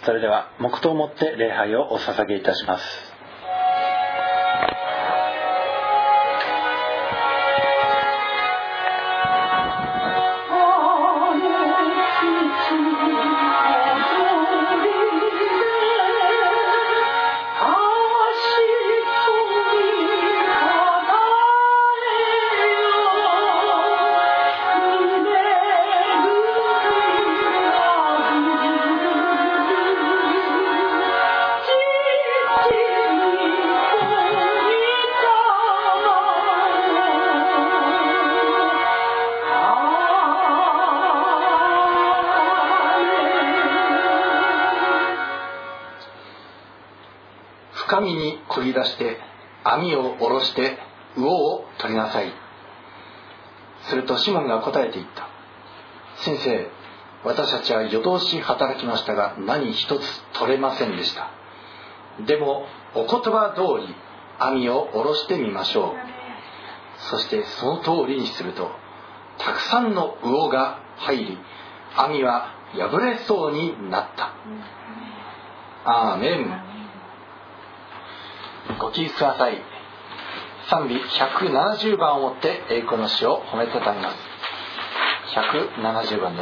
それでは黙祷をもって礼拝をお捧げいたします。 深みに漕ぎ出して網を下ろして魚を取りなさい。するとシモンが答えて言った。先生、私たちは夜通し働きましたが何一つ取れませんでした。でもお言葉通り網を下ろしてみましょう。そしてその通りにするとたくさんの魚が入り、網は破れそうになった。アーメン。ご起立ください。賛美170番をもって栄光の主を褒めたたえます。170番です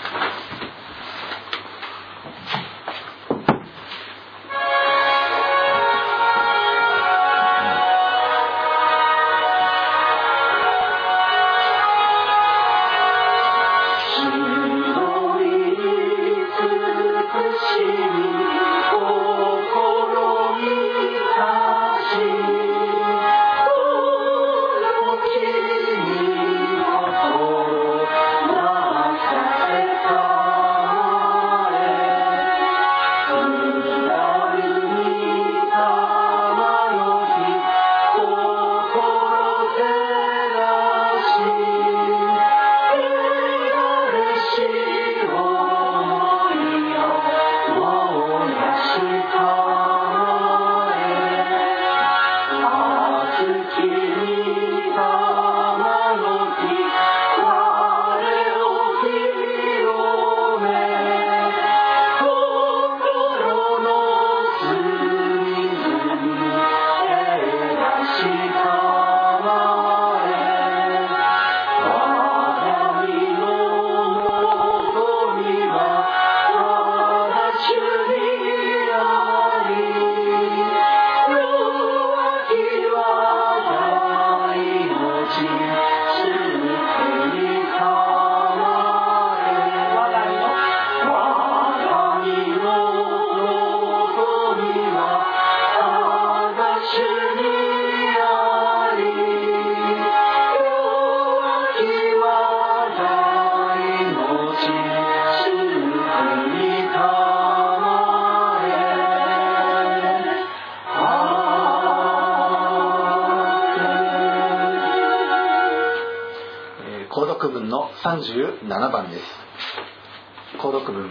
。37番です。購読文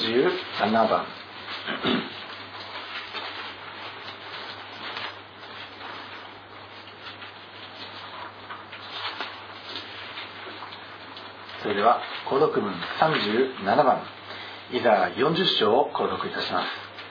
37番。それでは購読文37番、イザヤ40章を購読いたします。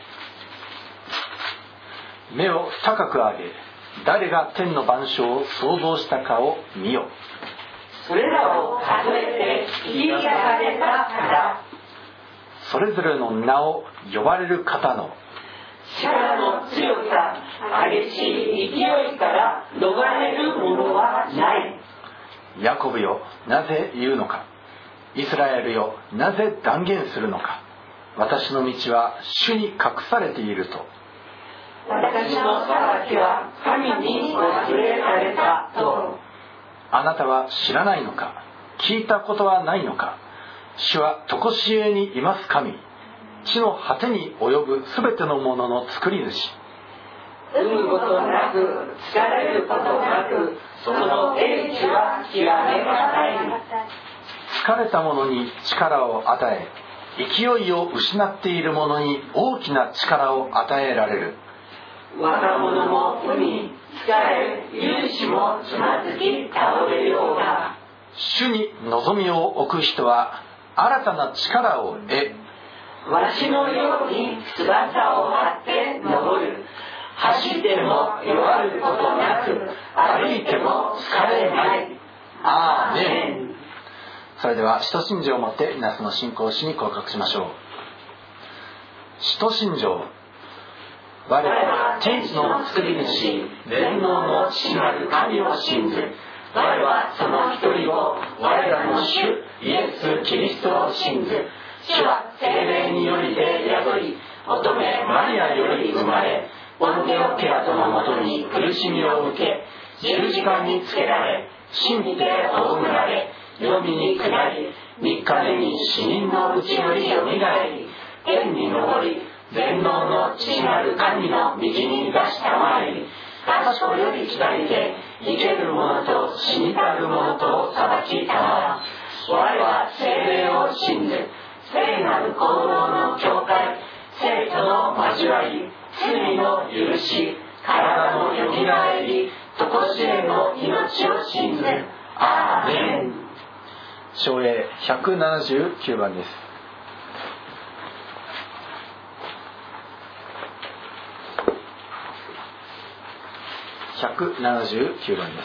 目を高く上げ、誰が天の万象を創造したかを見よ。 それらを数えて引き出された方、 それぞれの名を呼ばれる方の力の強さ、激しい勢いから逃れるものはない。 ヤコブよ、なぜ言うのか。イスラエルよ、なぜ断言するのか。私の道は主に隠されていると。 私の裁きは神に忘れられたと。 あなたは知らないのか。聞いたことはないのか。主は常しえにいます神。地の果てに及ぶすべてのものの作り主。 産むことなく、疲れることなく、その英知は極めがたい。 疲れた者に力を与え、勢いを失っている者に大きな力を与えられる。 若者も産み、疲れ、勇士もつまずき倒れようが。 主に望みを置く人は新たな力を得、 わしのように翼を張って登る。走っても弱ることなく、歩いても疲れない。 アーメン。それでは使徒信条をもって皆さんの信仰主に告白しましょう。使徒信条。我は天地の作り主、全能の父なる神を信ず。我はその一人を、我らの主イエス・キリストを信ず。主は聖霊によりて宿り、乙女マリアより生まれ、ポンテオピラトのもとに苦しみを受け、十字架につけられ、死にて葬られ、黄泉に下り、3日目に死人のうちよりよみがえり、天に昇り、全能の父なる神の右に出したまえり、確かより左で生ける者と死にたる者と裁きたま。我は聖霊を信ず、聖なる行動の教会、聖との交わり、罪の許し、体のよみがえり、とこしえの命を信ず。アーメン。唱詠179番です。179番です。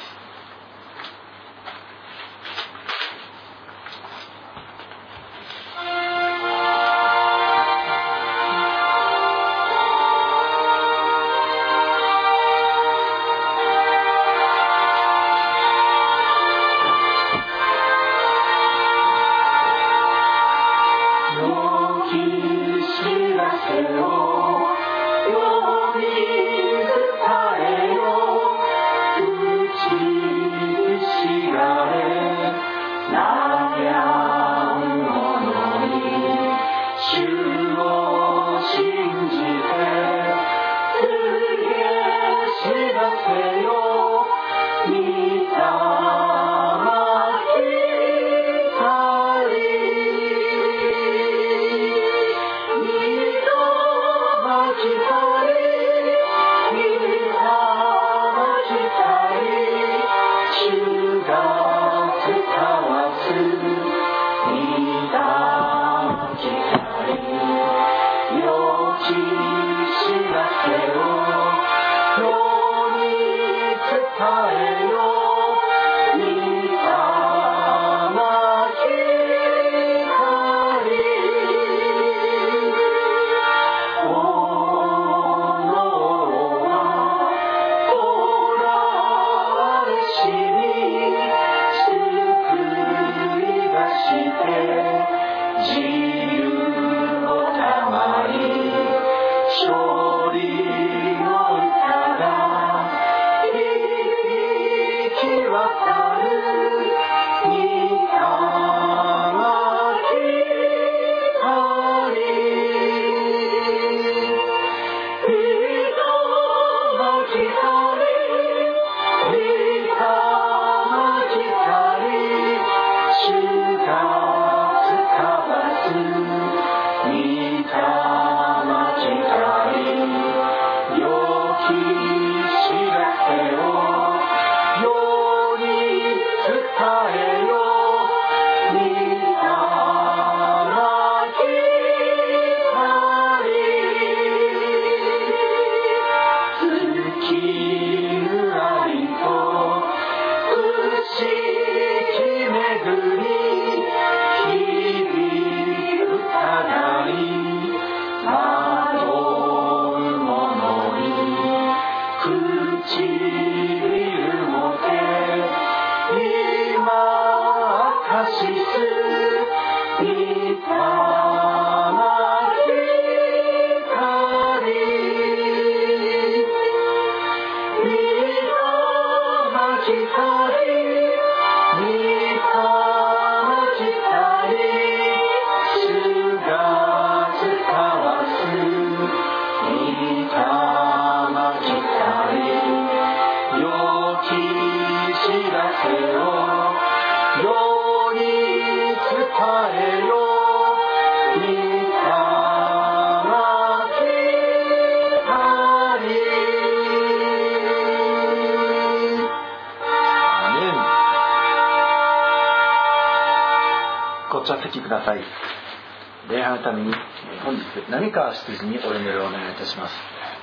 ご着席ください。礼拝のために本日並川執事にお祈りをお願いいたします。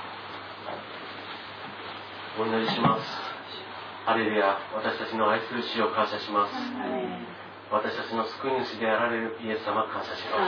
お祈りします。ハレルヤ、私たちの愛する主を感謝します。私たちの救い主であられるイエス様感謝します。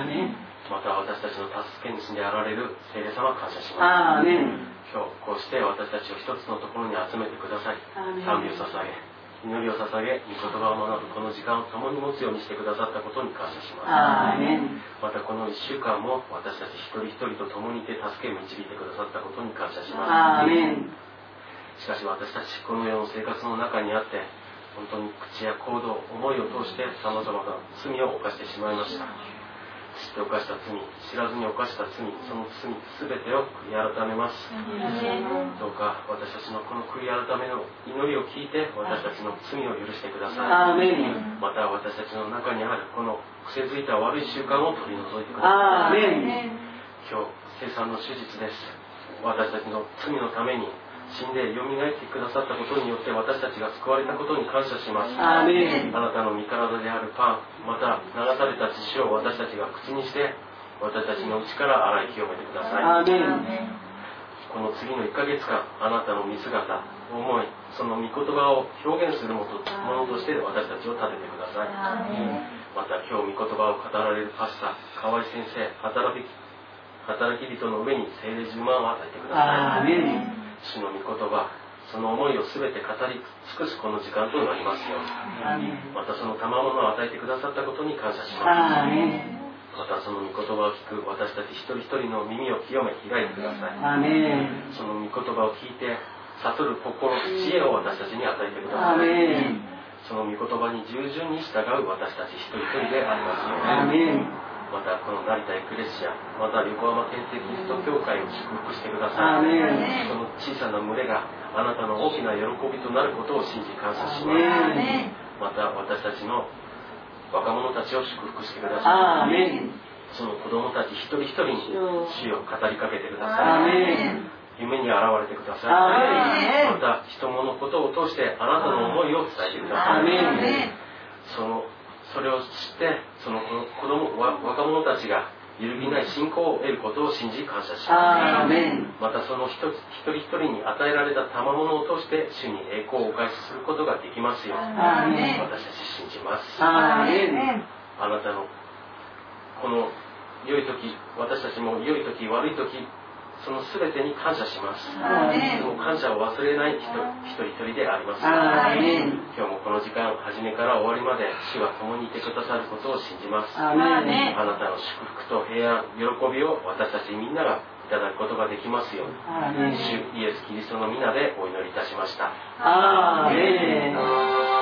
また私たちの助け主であられる聖霊様感謝します。今日こうして私たちを一つのところに集めてください。賛美を捧げ、祈りを捧げ、御言葉を学ぶこの時間を共に持つようにしてくださったことに感謝します。またこの1週間も私たち一人一人と共にいて助け導いてくださったことに感謝します。しかし私たちこの世の生活の中にあって本当に口や行動、思いを通してさまざまな罪を犯してしまいました。知って犯した罪、知らずに犯した罪、その罪すべてを悔い改めます。どうか私たちのこの悔い改めの祈りを聞いて私たちの罪を許してください。また私たちの中にあるこの癖づいた悪い習慣を取り除いてください。今日生産の手術です。私たちの罪のために死んでよみがえってくださったことによって私たちが救われたことに感謝します。あなたの御体であるパン、また流された血を私たちが口にして私たちの内から洗い清めてください。この次の1ヶ月間、あなたの見姿、思い、その御言葉を表現するものとして私たちを立ててください。また今日御言葉を語られるパスタ、河合先生、働き人の上に聖霊10万を与えてください。主の御言葉、その思いをすべて語り尽くすこの時間となりますように。またその賜物を与えてくださったことに感謝します。またその御言葉を聞く私たち一人一人の耳を清め開いてください。その御言葉を聞いて悟る心、知恵を私たちに与えてください。その御言葉に従順に従う私たち一人一人でありますように。またこの成田エクレシア、また横浜天聖キリスト教会を祝福してください。その小さな群れがあなたの大きな喜びとなることを信じ感謝します。また私たちの若者たちを祝福してください。その子供たち一人一人に主を語りかけてください。夢に現れてください。また人物ことを通してあなたの思いを伝えてください。それを知ってその若者たちが揺るぎない信仰を得ることを信じ感謝します。またその一人一人に与えられた賜物を通して主に栄光をお返しすることができますように私たち信じます。あなたのこの良い時、私たちも良い時悪い時、その全てに感謝します。その感謝を忘れない一人一人であります。今日もこの時間、初めから終わりまで主が共にいてくださることを信じます。あなたの祝福と平安、喜びを私たちみんながいただくことができますように、主イエス・キリストの皆でお祈りいたしました。アーメン。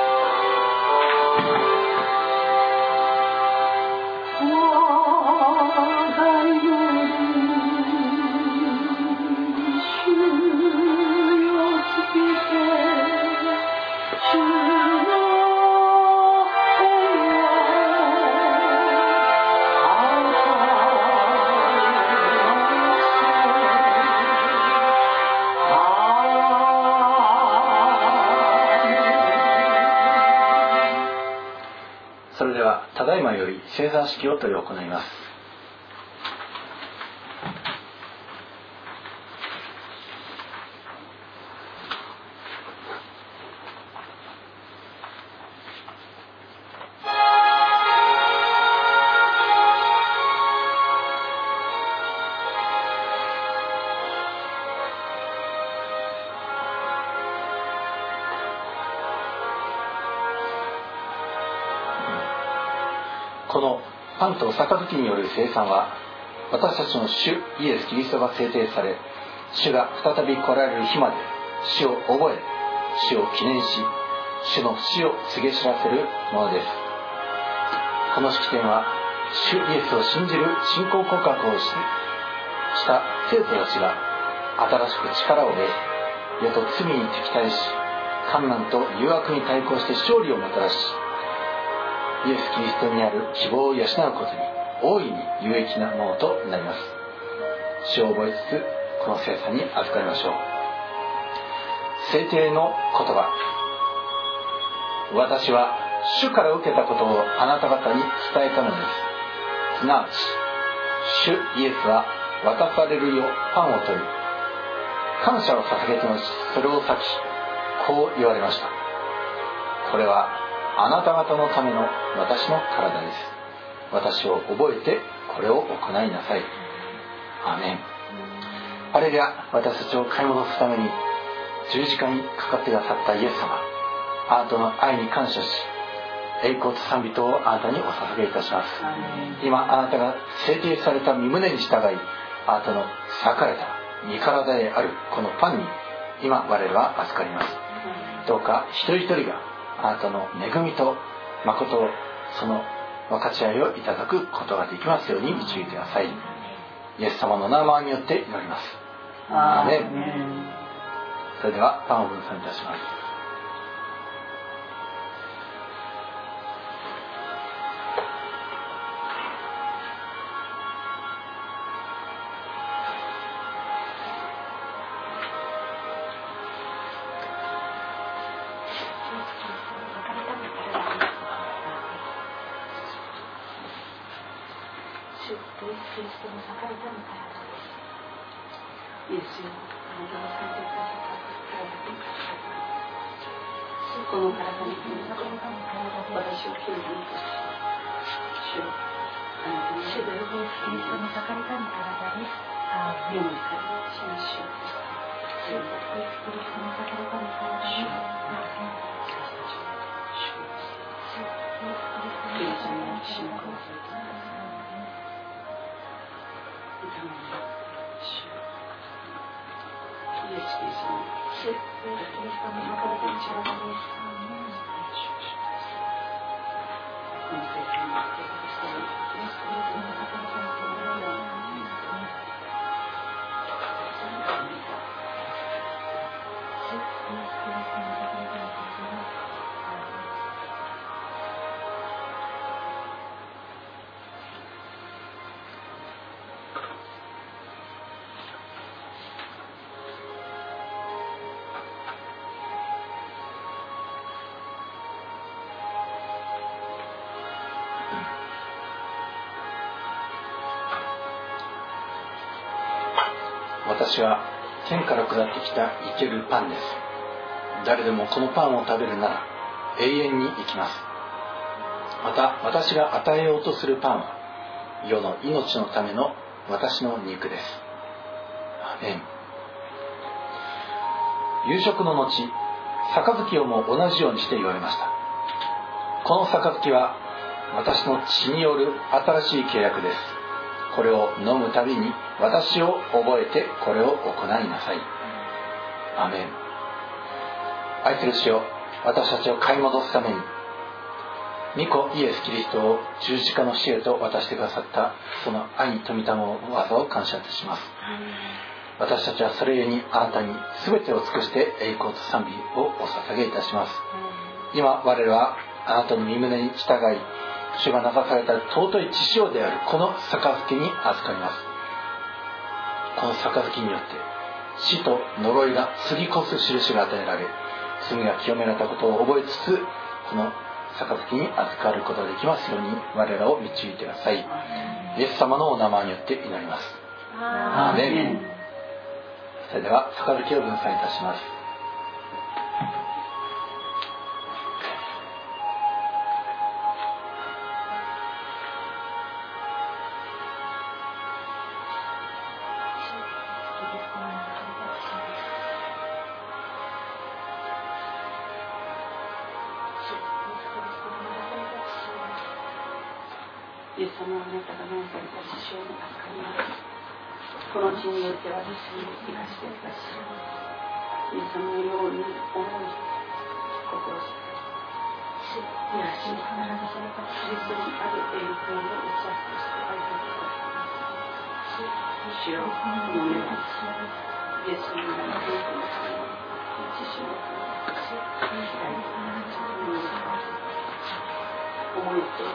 それではただいまより聖座式を執り行います。このパンと杯による聖餐は私たちの主イエス・キリストが制定され、主が再び来られる日まで主を覚え、主を記念し、主の死を告げ知らせるものです。この式典は主イエスを信じる信仰告白をした生徒たちが新しく力を得、世と罪に敵対し、患難と誘惑に対抗して勝利をもたらし、イエス・キリストにある希望を養うことに大いに有益なものとなります。主を覚えつつこの聖餐に預かりましょう。聖典の言葉。私は主から受けたことをあなた方に伝えたのです。すなわち主イエスは渡されるよパンを取り、感謝を捧げてのそれを裂き、こう言われました。これはあなた方のための私の体です。私を覚えてこれを行いなさい。アーメン。ハレルヤ。私たちを買い戻すために十字架にかかってくださったイエス様、あなたの愛に感謝し、栄光と賛美とをあなたにお捧げいたします。今あなたが制定された御胸に従い、あなたの裂かれた御体であるこのパンに今我々は預かります。どうか一人一人があなたの恵みと誠をその分かち合いをいただくことができますように導いてください。イエス様の名前によって祈ります。アーメン。それではパンを分散いたします。 この体に私を切るものとし、主よ、あなたの主でイエス・キリストの裂かれた御体です。世の光しましょう。主よ、イエス・キリストの裂かれた御体です。主よ、イエス・キリストの血の洪水と痛みに主よ、イエス・キリストの主よ、イエス・キリストの裂かれた御体です。この世界に生活したいイエス・キリストの裂かれた御体のように私は天から下ってきた生けるパンです。誰でもこのパンを食べるなら永遠に生きます。また私が与えようとするパンは世の命のための私の肉です。アーメン。夕食の後、杯をも同じようにして言われました。この杯は私の血による新しい契約です。これを飲むたびに私を覚えてこれを行いなさい。アーメン。愛する主よ、私たちを買い戻すために御子イエス・キリストを十字架の死へと渡してくださったその愛に富みたの技を感謝いたします。私たちはそれゆえにあなたに全てを尽くして栄光と賛美をお捧げいたします。今我々はあなたの御胸に従い、主が流された尊い血潮であるこの杯に預かります。この杯によって死と呪いが過ぎ越す印が与えられ、罪が清められたことを覚えつつ、この杯に預かることができますように我らを導いてください。イエス様のお名前によって祈ります。アーメン。それでは杯を分散いたします。 イエス様はあなたが飲まれた血潮に預かります。この血によって私に生かしてください。イエス様のように思い心しいやしに必ずされたキリストにある栄光を打ち明けして愛させてください。主よ、このようにイエス様の栄光のために血潮を感謝し思いと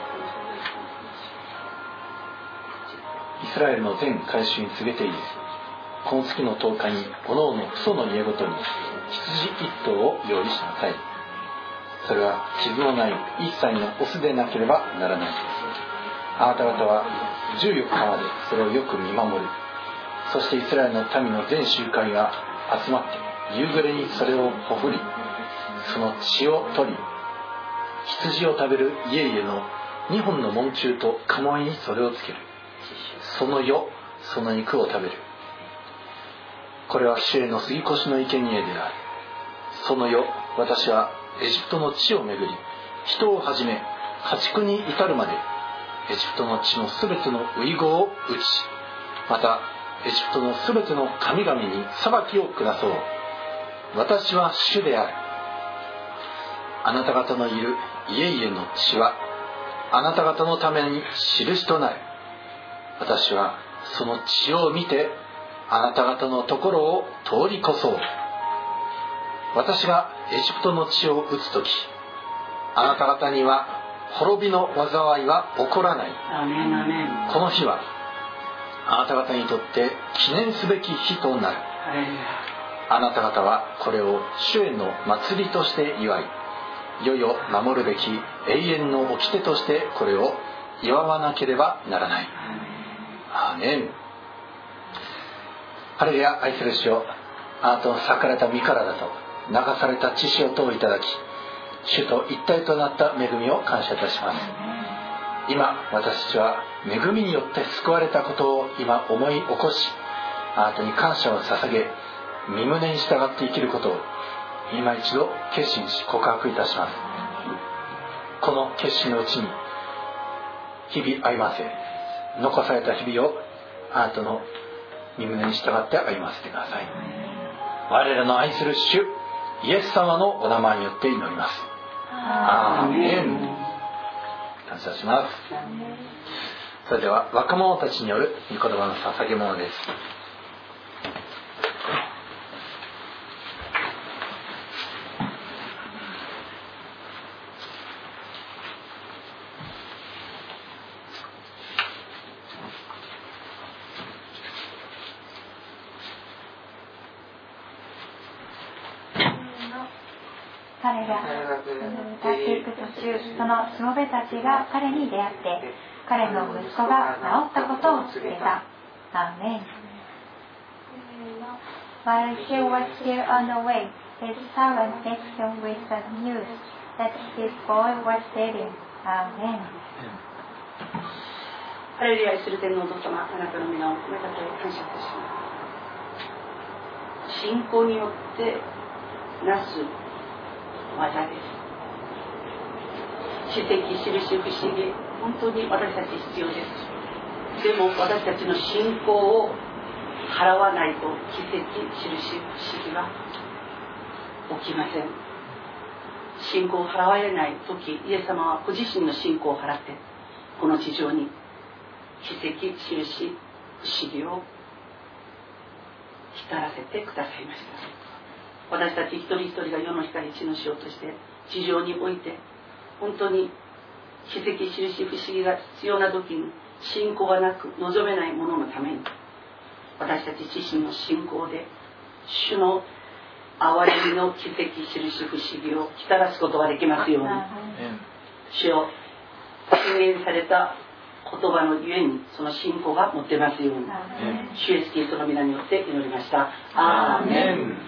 イスラエルの全改宗に告げている。この月の10日に各々父祖の家ごとに羊1頭を用意しなさい。それは傷のない一切のオスでなければならないです。あなた方は 14日までそれをよく見守る。そしてイスラエルの民の全集会が集まって夕暮れにそれをほふり、その血を取り、羊を食べる家々の2本の門柱と鴨居にそれをつける。その夜その肉を食べる。これは主への杉越の生贄である。その夜私はエジプトの地を巡り、人をはじめ家畜に至るまでエジプトの地のすべての遺語を打ち、またエジプトのすべての神々に裁きを下そう。私は主である。あなた方のいる家々の血はあなた方のために印となる。私はその血を見てあなた方のところを通り越そう。私がエジプトの地を打つとき、あなた方には滅びの災いは起こらない。この日はあなた方にとって記念すべき日となる。あなた方はこれを主への祭りとして祝い、いよいよ守るべき永遠の掟としてこれを祝わなければならない。アーメン。ハレルヤ。愛する主よ、あなたの裂かれた身からだと流された血潮とをいただき、主と一体となった恵みを感謝いたします。今私たちは恵みによって救われたことを今思い起こし、あなたに感謝を捧げ、身胸に従って生きることを今一度決心し告白いたします。この決心のうちに日々歩ませ、残された日々をあなたの身胸に従って歩ませてください。我らの愛する主イエス様のお名前によって祈ります。アーメン。感謝します。それでは若者たちによる御言葉の捧げ物です。 彼が歌っていく途中、そのしもべたちが彼に出会って、彼の息子が治ったことを告げた。アーメン。While he was still on the way, his servant met him with the news that his boy was living. アーメン。 ハレルヤ。愛する天皇お父様、あなたの皆を込めたと感謝いたします。信仰によってなす技です。奇跡、印、不思議、本当に私たち必要です。でも私たちの信仰を払わないと奇跡、印、不思議は起きません。信仰を払われない時、イエス様はご自身の信仰を払ってこの地上に奇跡、印、不思議を浸らせてくださいました。私たち一人一人が世の光、地の塩として地上において本当に奇跡、印、不思議が必要な時に信仰がなく望めないもののために、私たち自身の信仰で主の憐れみの奇跡、印、不思議を浸らすことができますように、主よ、宣言された言葉のゆえにその信仰が持ってますように、主イエスキリストの皆によって祈りました。アーメン。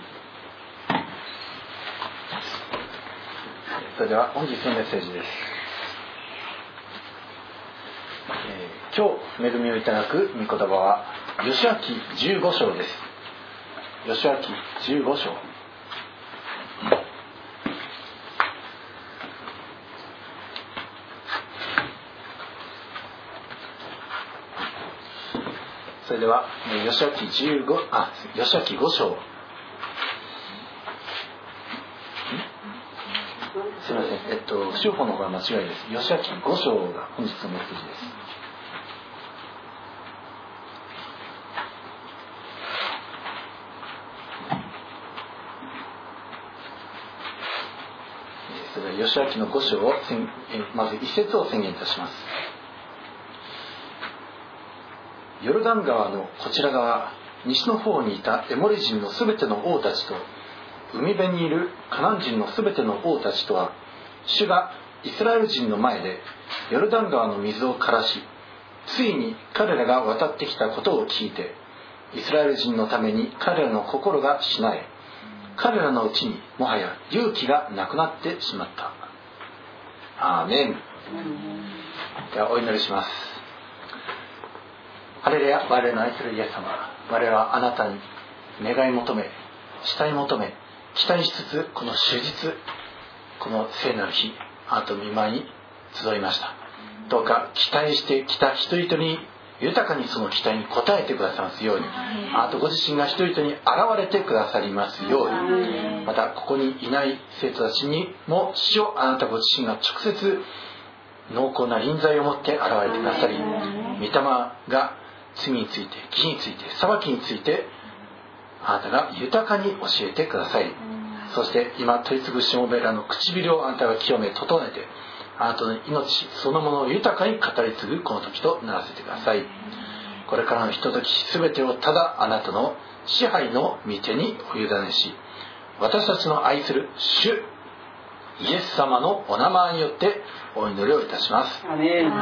それでは本日のメッセージです。今日恵みをいただく御言葉は吉明15章です。吉明15章。それでは吉明5章。すみません、不修法の方が間違いです。吉明5章が本日のメッセージです。それでは吉明の5章をまず一節を宣言いたします。ヨルダン川のこちら側、西の方にいたエモリ人のすべての王たちと、海辺にいるカナン人のすべての王たちとは、主がイスラエル人の前でヨルダン川の水を枯らし、 ついに彼らが渡ってきたことを聞いて、イスラエル人のために彼らの心がしなえ、彼らのうちにもはや勇気がなくなってしまった。アーメン。ではお祈りします。ハレルヤ、我々の愛するイエス様、我々はあなたに願い求め、慕い求め、期待しつつ、この終日、この聖なる日、あなたの御前に集いました。どうか期待してきた人々に豊かにその期待に応えてくださいますように、あなたご自身が人々に現れてくださりますように、またここにいない生徒たちにも主をあなたご自身が直接濃厚な臨在を持って現れてくださり、御霊が罪について、義について、裁きについてあなたが豊かに教えてください。そして今取り次ぐしもべらの唇をあなたが清め整えて、あなたの命そのものを豊かに語り継ぐこの時とならせてください。これからのひとときすべてをただあなたの支配の御手にお委ねし、私たちの愛する主イエス様のお名前によってお祈りをいたします。アーメン。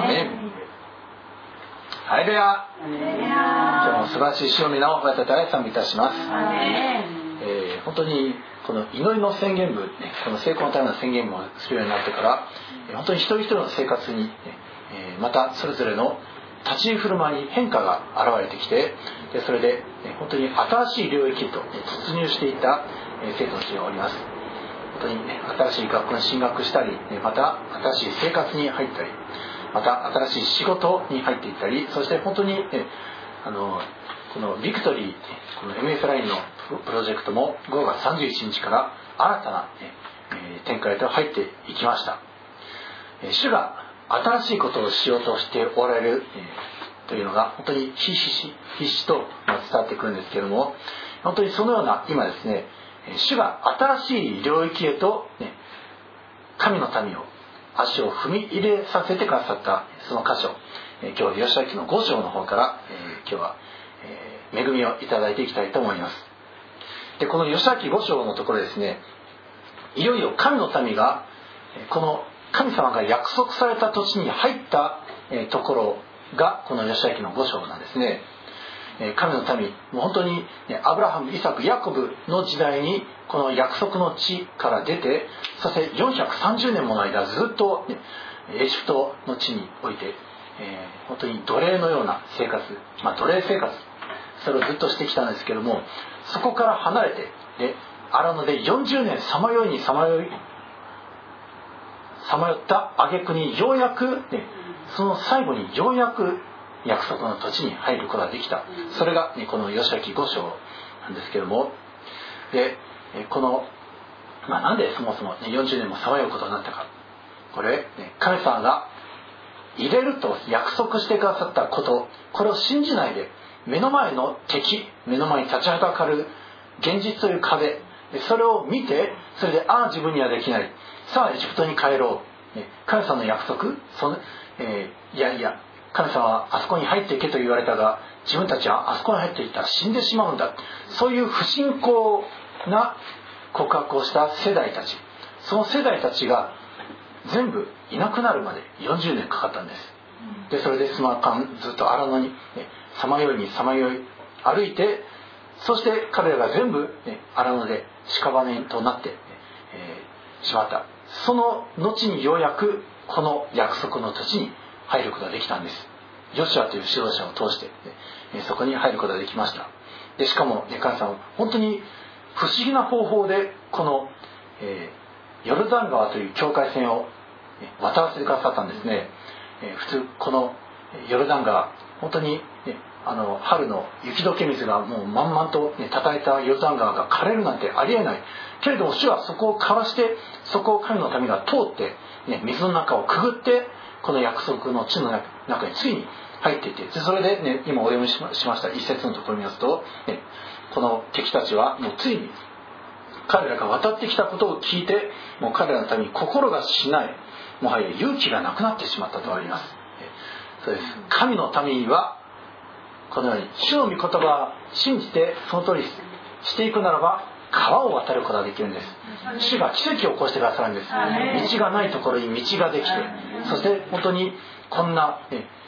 ハレルヤ。今日も素晴らしい主の皆を私たち愛賛美いたします。本当にこの祈りの宣言文、この成功のための宣言文をするようになってから、本当に一人一人の生活に、またそれぞれの立ち居振る舞いに変化が現れてきて、それで本当に新しい領域へと突入していった生徒たちがおります。本当に新しい学校に進学したり、また新しい生活に入ったり、また新しい仕事に入っていったり、そして本当にこのビクトリー、この MS ラインのプロジェクトも5月31日から新たな展開へと入っていきました。主が新しいことをしようとしておられるというのが本当にひしひしと伝わってくるんですけれども、本当にそのような今ですね、主が新しい領域へと神の民を足を踏み入れさせてくださったその箇所、今日吉明の5章の方から今日は恵みをいただいていきたいと思います。で、この吉明5章のところですね、いよいよ神の民がこの神様が約束された土地に入ったところがこの吉明の5章なんですね。神の民、もう本当にアブラハム、イサク、ヤコブの時代にこの約束の地から出て、そして430年もの間ずっとエジプトの地において、本当に奴隷のような生活、奴隷生活、それをずっとしてきたんですけども、そこから離れて、荒野で40年さまよった挙句にようやく、その最後にようやく約束の土地に入ることができた。それがこの吉明5章なんですけども、でこの、なんでそもそも40年もさまようことになったか。これ神様が入れると約束してくださったこと、これを信じないで目の前の敵、目の前に立ちはだかる現実という壁、それを見て、それで自分にはできない、さあエジプトに帰ろう、神様の約束、いや神様はあそこに入っていけと言われたが、自分たちはあそこに入っていったら死んでしまうんだ、そういう不信仰な告白をした世代たち、その世代たちが全部いなくなるまで40年かかったんです。でそれでその間ずっと荒野にさまよい歩いて、そして彼らが全部荒野で屍となってしまった。その後にようやくこの約束の土地に入ることができたんです。ヨシュアという指導者を通してそこに入ることができました。でしかも神様は本当に不思議な方法でこのヨルダン川という境界線を渡らせてくださったんですね。普通このヨルダン川、本当に春の雪解け水がもう満々と叩いたヨルダン川が枯れるなんてありえないけれども、主はそこをかわして、そこを神の民が通って、水の中をくぐってこの約束の地の中についに入っていて、それで、今お読みしました一節のところを見ますと、この敵たちはもうついに彼らが渡ってきたことを聞いて、もう彼らのために心がしない、もはや勇気がなくなってしまったとあります。そうです。神の民はこのように主の御言葉を信じてその通りしていくならば、川を渡ることができるんです。主が奇跡を起こしてくださるんです。道がないところに道ができて、そして本当にこんな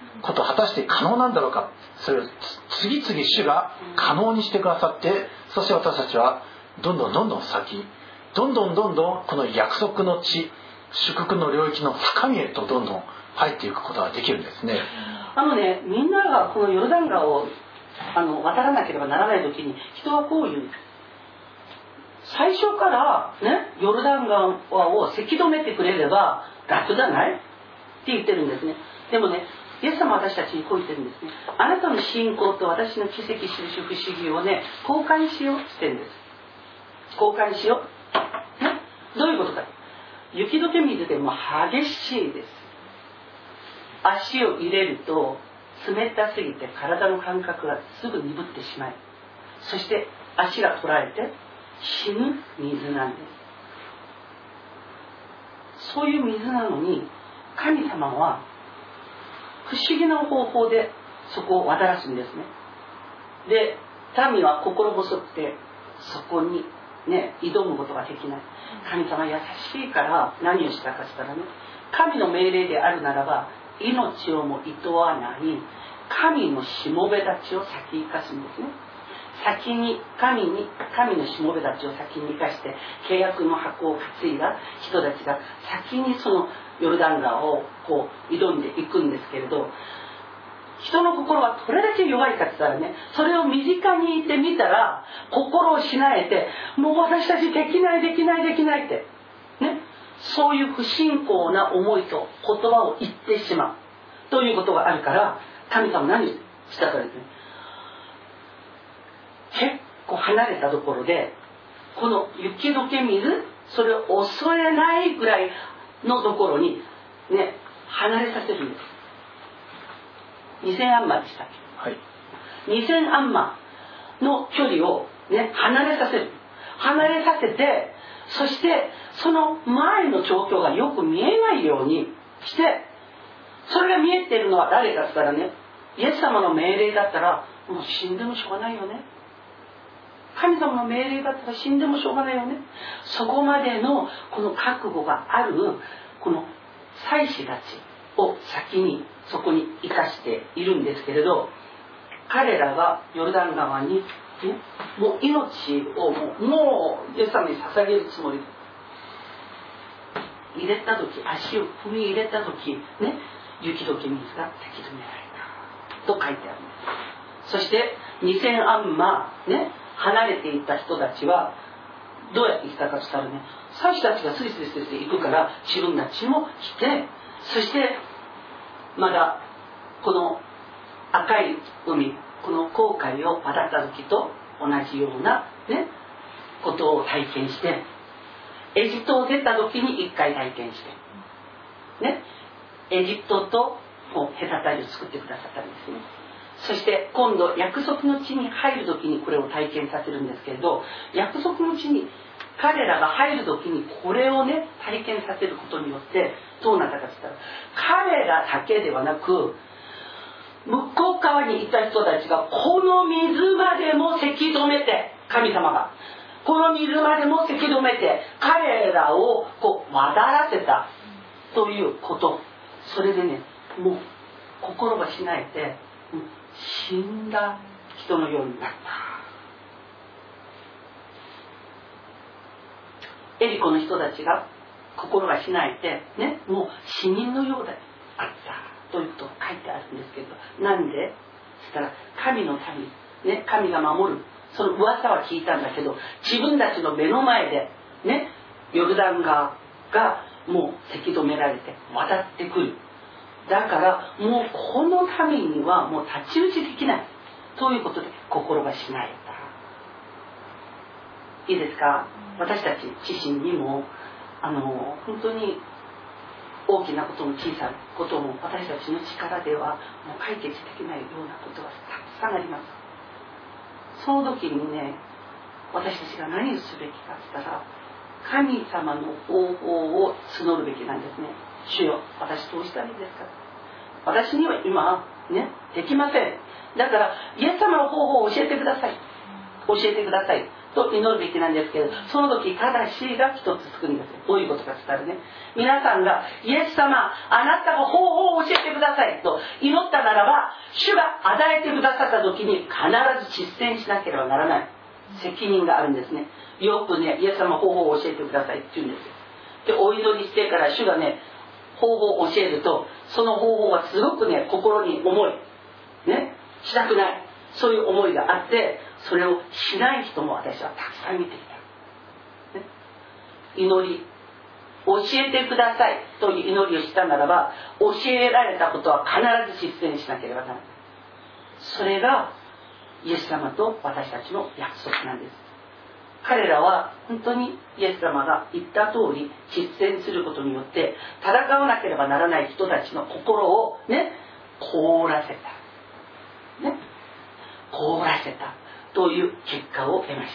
こと果たして可能なんだろうか、それを次々主が可能にしてくださって、そして私たちはどんどん先、どんどんこの約束の地、祝福の領域の深みへとどんどん入っていくことができるんですね。 みんながこのヨルダン川を渡らなければならない時に人はこう言う。最初からね、ヨルダン川をせき止めてくれれば楽じゃないって言ってるんですね。でもね、イエス様は私たちにこう言ってるんですね。あなたの信仰と私の奇跡、印、不思議をね、交換しようって言ってるんです。交換しよう、ね、どういうことか。雪解け水でも激しいです。足を入れると冷たすぎて体の感覚がすぐ鈍ってしまい、そして足が取られて死ぬ水なんです。そういう水なのに神様は不思議な方法でそこを渡らすんですね。で、民は心細くてそこにね、挑むことができない。神様は優しいから何をしたかしたらね、神の命令であるならば命をも厭わない神のしもべ立ちを先に生かすんですね。先に神のしもべたちを先に生かして契約の箱を担いだ人たちが先にそのヨルダン川をこう挑んでいくんですけれど、人の心はどれだけ弱いかって言ったらね、それを身近にいてみたら心をしなえて、もう私たちできないってね、そういう不信仰な思いと言葉を言ってしまうということがあるから、神様何したかですね、結構離れたところでこの雪解け水、それを恐れないぐらいのところにね、離れさせるんです。2000アンマでしたっけ、はい、2000アンマの距離をね、離れさせて、そしてその前の状況がよく見えないようにして、それが見えているのは誰かって言ったらね、イエス様の命令だったらもう死んでもしょうがないよね、神様の命令だったら死んでもしょうがないよね。そこまでのこの覚悟があるこの祭司たちを先にそこに生かしているんですけれど、彼らがヨルダン川に、ね、もう命をもうイエス様に捧げるつもりで入れた時、足を踏み入れた時ね、雪解け水がせき止められたと書いてあるんです。そして2000アンマね、離れていった人たちはどうやって生きたかとしたらね、祭司たちがスリスリ行くから自分たちも来て、そしてまだこの赤い海、この紅海を渡った時と同じような、ね、ことを体験して、エジプトを出た時に一回体験して、ね、エジプトと隔たりを作ってくださったんですね。そして今度約束の地に入る時にこれを体験させるんですけれど、約束の地に彼らが入る時にこれをね、体験させることによってどうなったかといったら、彼らだけではなく向こう側にいた人たちがこの水までもせき止めて、神様がこの水までもせき止めて彼らをこう渡らせたということ。それでね、もう心がしなえて死んだ人のようになった。エリコの人たちが心がしなえてね、もう死人のようであったということが書いてあるんですけど、なんでそしたら神の民、ね、神が守る、その噂は聞いたんだけど、自分たちの目の前でね、ヨルダン川がもうせき止められて渡ってくる。だからもうこの民にはもう太刀打ちできないということで心がしなえた。いいですか、私たち自身にも本当に大きなことも小さなことも私たちの力ではもう解決できないようなことがたくさんあります。その時にね、私たちが何をすべきかって言ったら、神様の方法を募るべきなんですね。主よ、私どうしたらいいですか。私には今ね、できません。だからイエス様の方法を教えてください。教えてください。 と祈るべきなんですけど、その時ただしが一つつくんですよ。どういうことかって言ったらね、皆さんがイエス様あなたが方法を教えてくださいと祈ったならば、主が与えてくださった時に必ず実践しなければならない責任があるんですね。よくね、イエス様方法を教えてくださいって言うんですよ。でお祈りしてから主がね方法を教えると、その方法はすごくね心に重いね、したくないそういう思いがあって、それをしない人も私はたくさん見てきた、ね、祈り教えてくださいという祈りをしたならば、教えられたことは必ず実践しなければならない。それがイエス様と私たちの約束なんです。彼らは本当にイエス様が言った通り実践することによって戦わなければならない人たちの心をね凍らせた、ね、凍らせたという結果を得ました。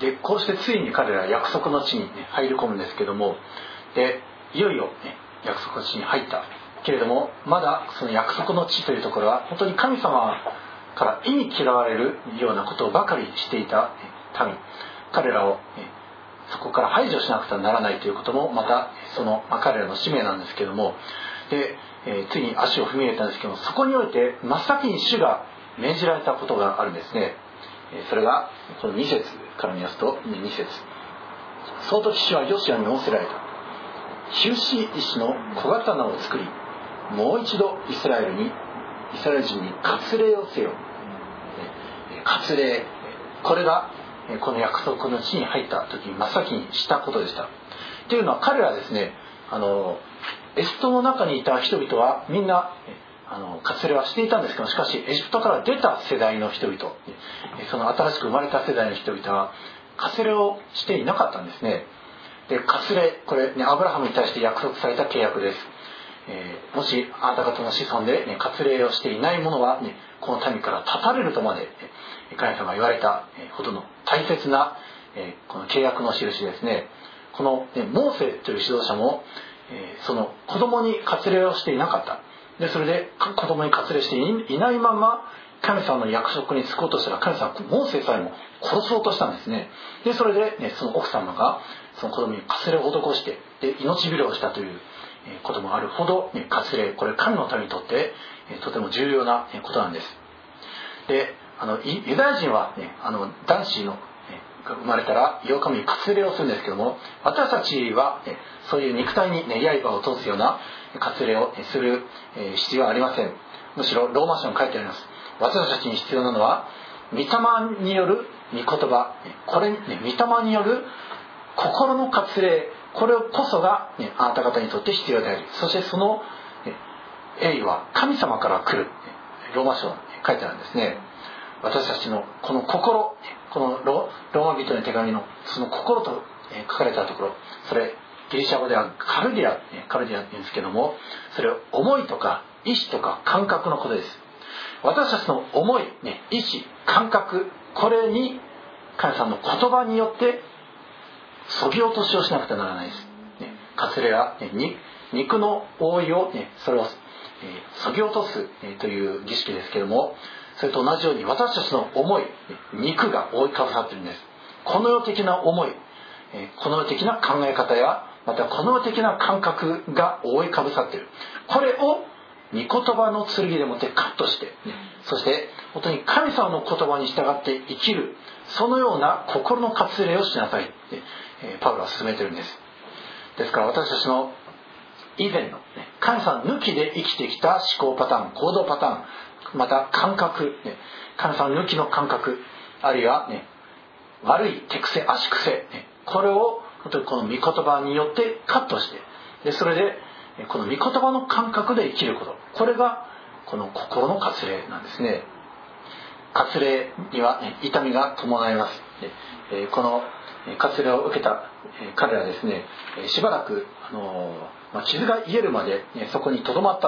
でこうしてついに彼らは約束の地に、入り込むんですけども、でいよいよ、約束の地に入ったけれども、まだその約束の地というところは本当に神様から忌み嫌われるようなことばかりしていた民、彼らをそこから排除しなくてはならないということもまたその彼らの使命なんですけども、でついに足を踏み入れたんですけども、そこにおいて真っ先に主が命じられたことがあるんですね。それがこの2節から見ますと、2節、その時主はヨシアに仰せられた。ヒウシ石の小刀を作り、もう一度イスラエル人に割礼をせよ。割礼、これがこの約束の地に入った時に真っ先にしたことでした。というのは彼らですね、エジプトの中にいた人々はみんな割礼はしていたんですけど、しかしエジプトから出た世代の人々、その新しく生まれた世代の人々は割礼をしていなかったんですね。で割礼、これね、アブラハムに対して約束された契約です。もしあなた方の子孫で、割礼をしていない者は、この民から断たれるとまで、神様が言われたほどの大切な、この契約の印ですね。この、モーセという指導者も、その子供に割礼をしていなかった。でそれで子供に割礼していないまま神様の約束に就こうとしたら、神様はモーセさえも殺そうとしたんですね。でそれで、その奥様がその子供に割礼を施してで命拾いをしたということもあるほど、割礼、これ神のためにとってとても重要なことなんです。でユダヤ人は、男子のが生まれたら8日目に割礼をするんですけども、私たちはそういう肉体に、刃を通すような割礼をする必要はありません。むしろローマ書に書いてあります。私たちに必要なのは御霊による御言葉、これ、御霊による心の割礼、これこそが、あなた方にとって必要であり、そしてその栄誉は神様から来る、ローマ書に書いてあるんですね。私たちのこの心、このローマ人の手紙のその心と書かれたところ、それギリシャ語ではカルディアって言うんですけども、それを思いとか意志とか感覚のことです。私たちの思い、意志、感覚、これに神様の言葉によって削ぎ落としをしなくてはならないです。割礼は肉の覆いを、それを削ぎ落とすという儀式ですけども、それと同じように私たちの思い、肉が覆いかぶさっているんです。この世的な思い、この世的な考え方やまたこの世的な感覚が覆いかぶさっている。これを御言葉の剣でもってカットして、そして本当に神様の言葉に従って生きる、そのような心の割礼をしなさいってパウロは進めているんです。ですから私たちの以前の神様抜きで生きてきた思考パターン、行動パターン、また感覚、神様抜きの感覚、あるいは、悪い手癖、足癖、これを本当にこの御言葉によってカットして、でそれでこの御言葉の感覚で生きること、これがこの心の割礼なんですね。割礼には、痛みが伴います。この割礼を受けた彼らはですね、しばらく傷が癒えるまでそこにとどまった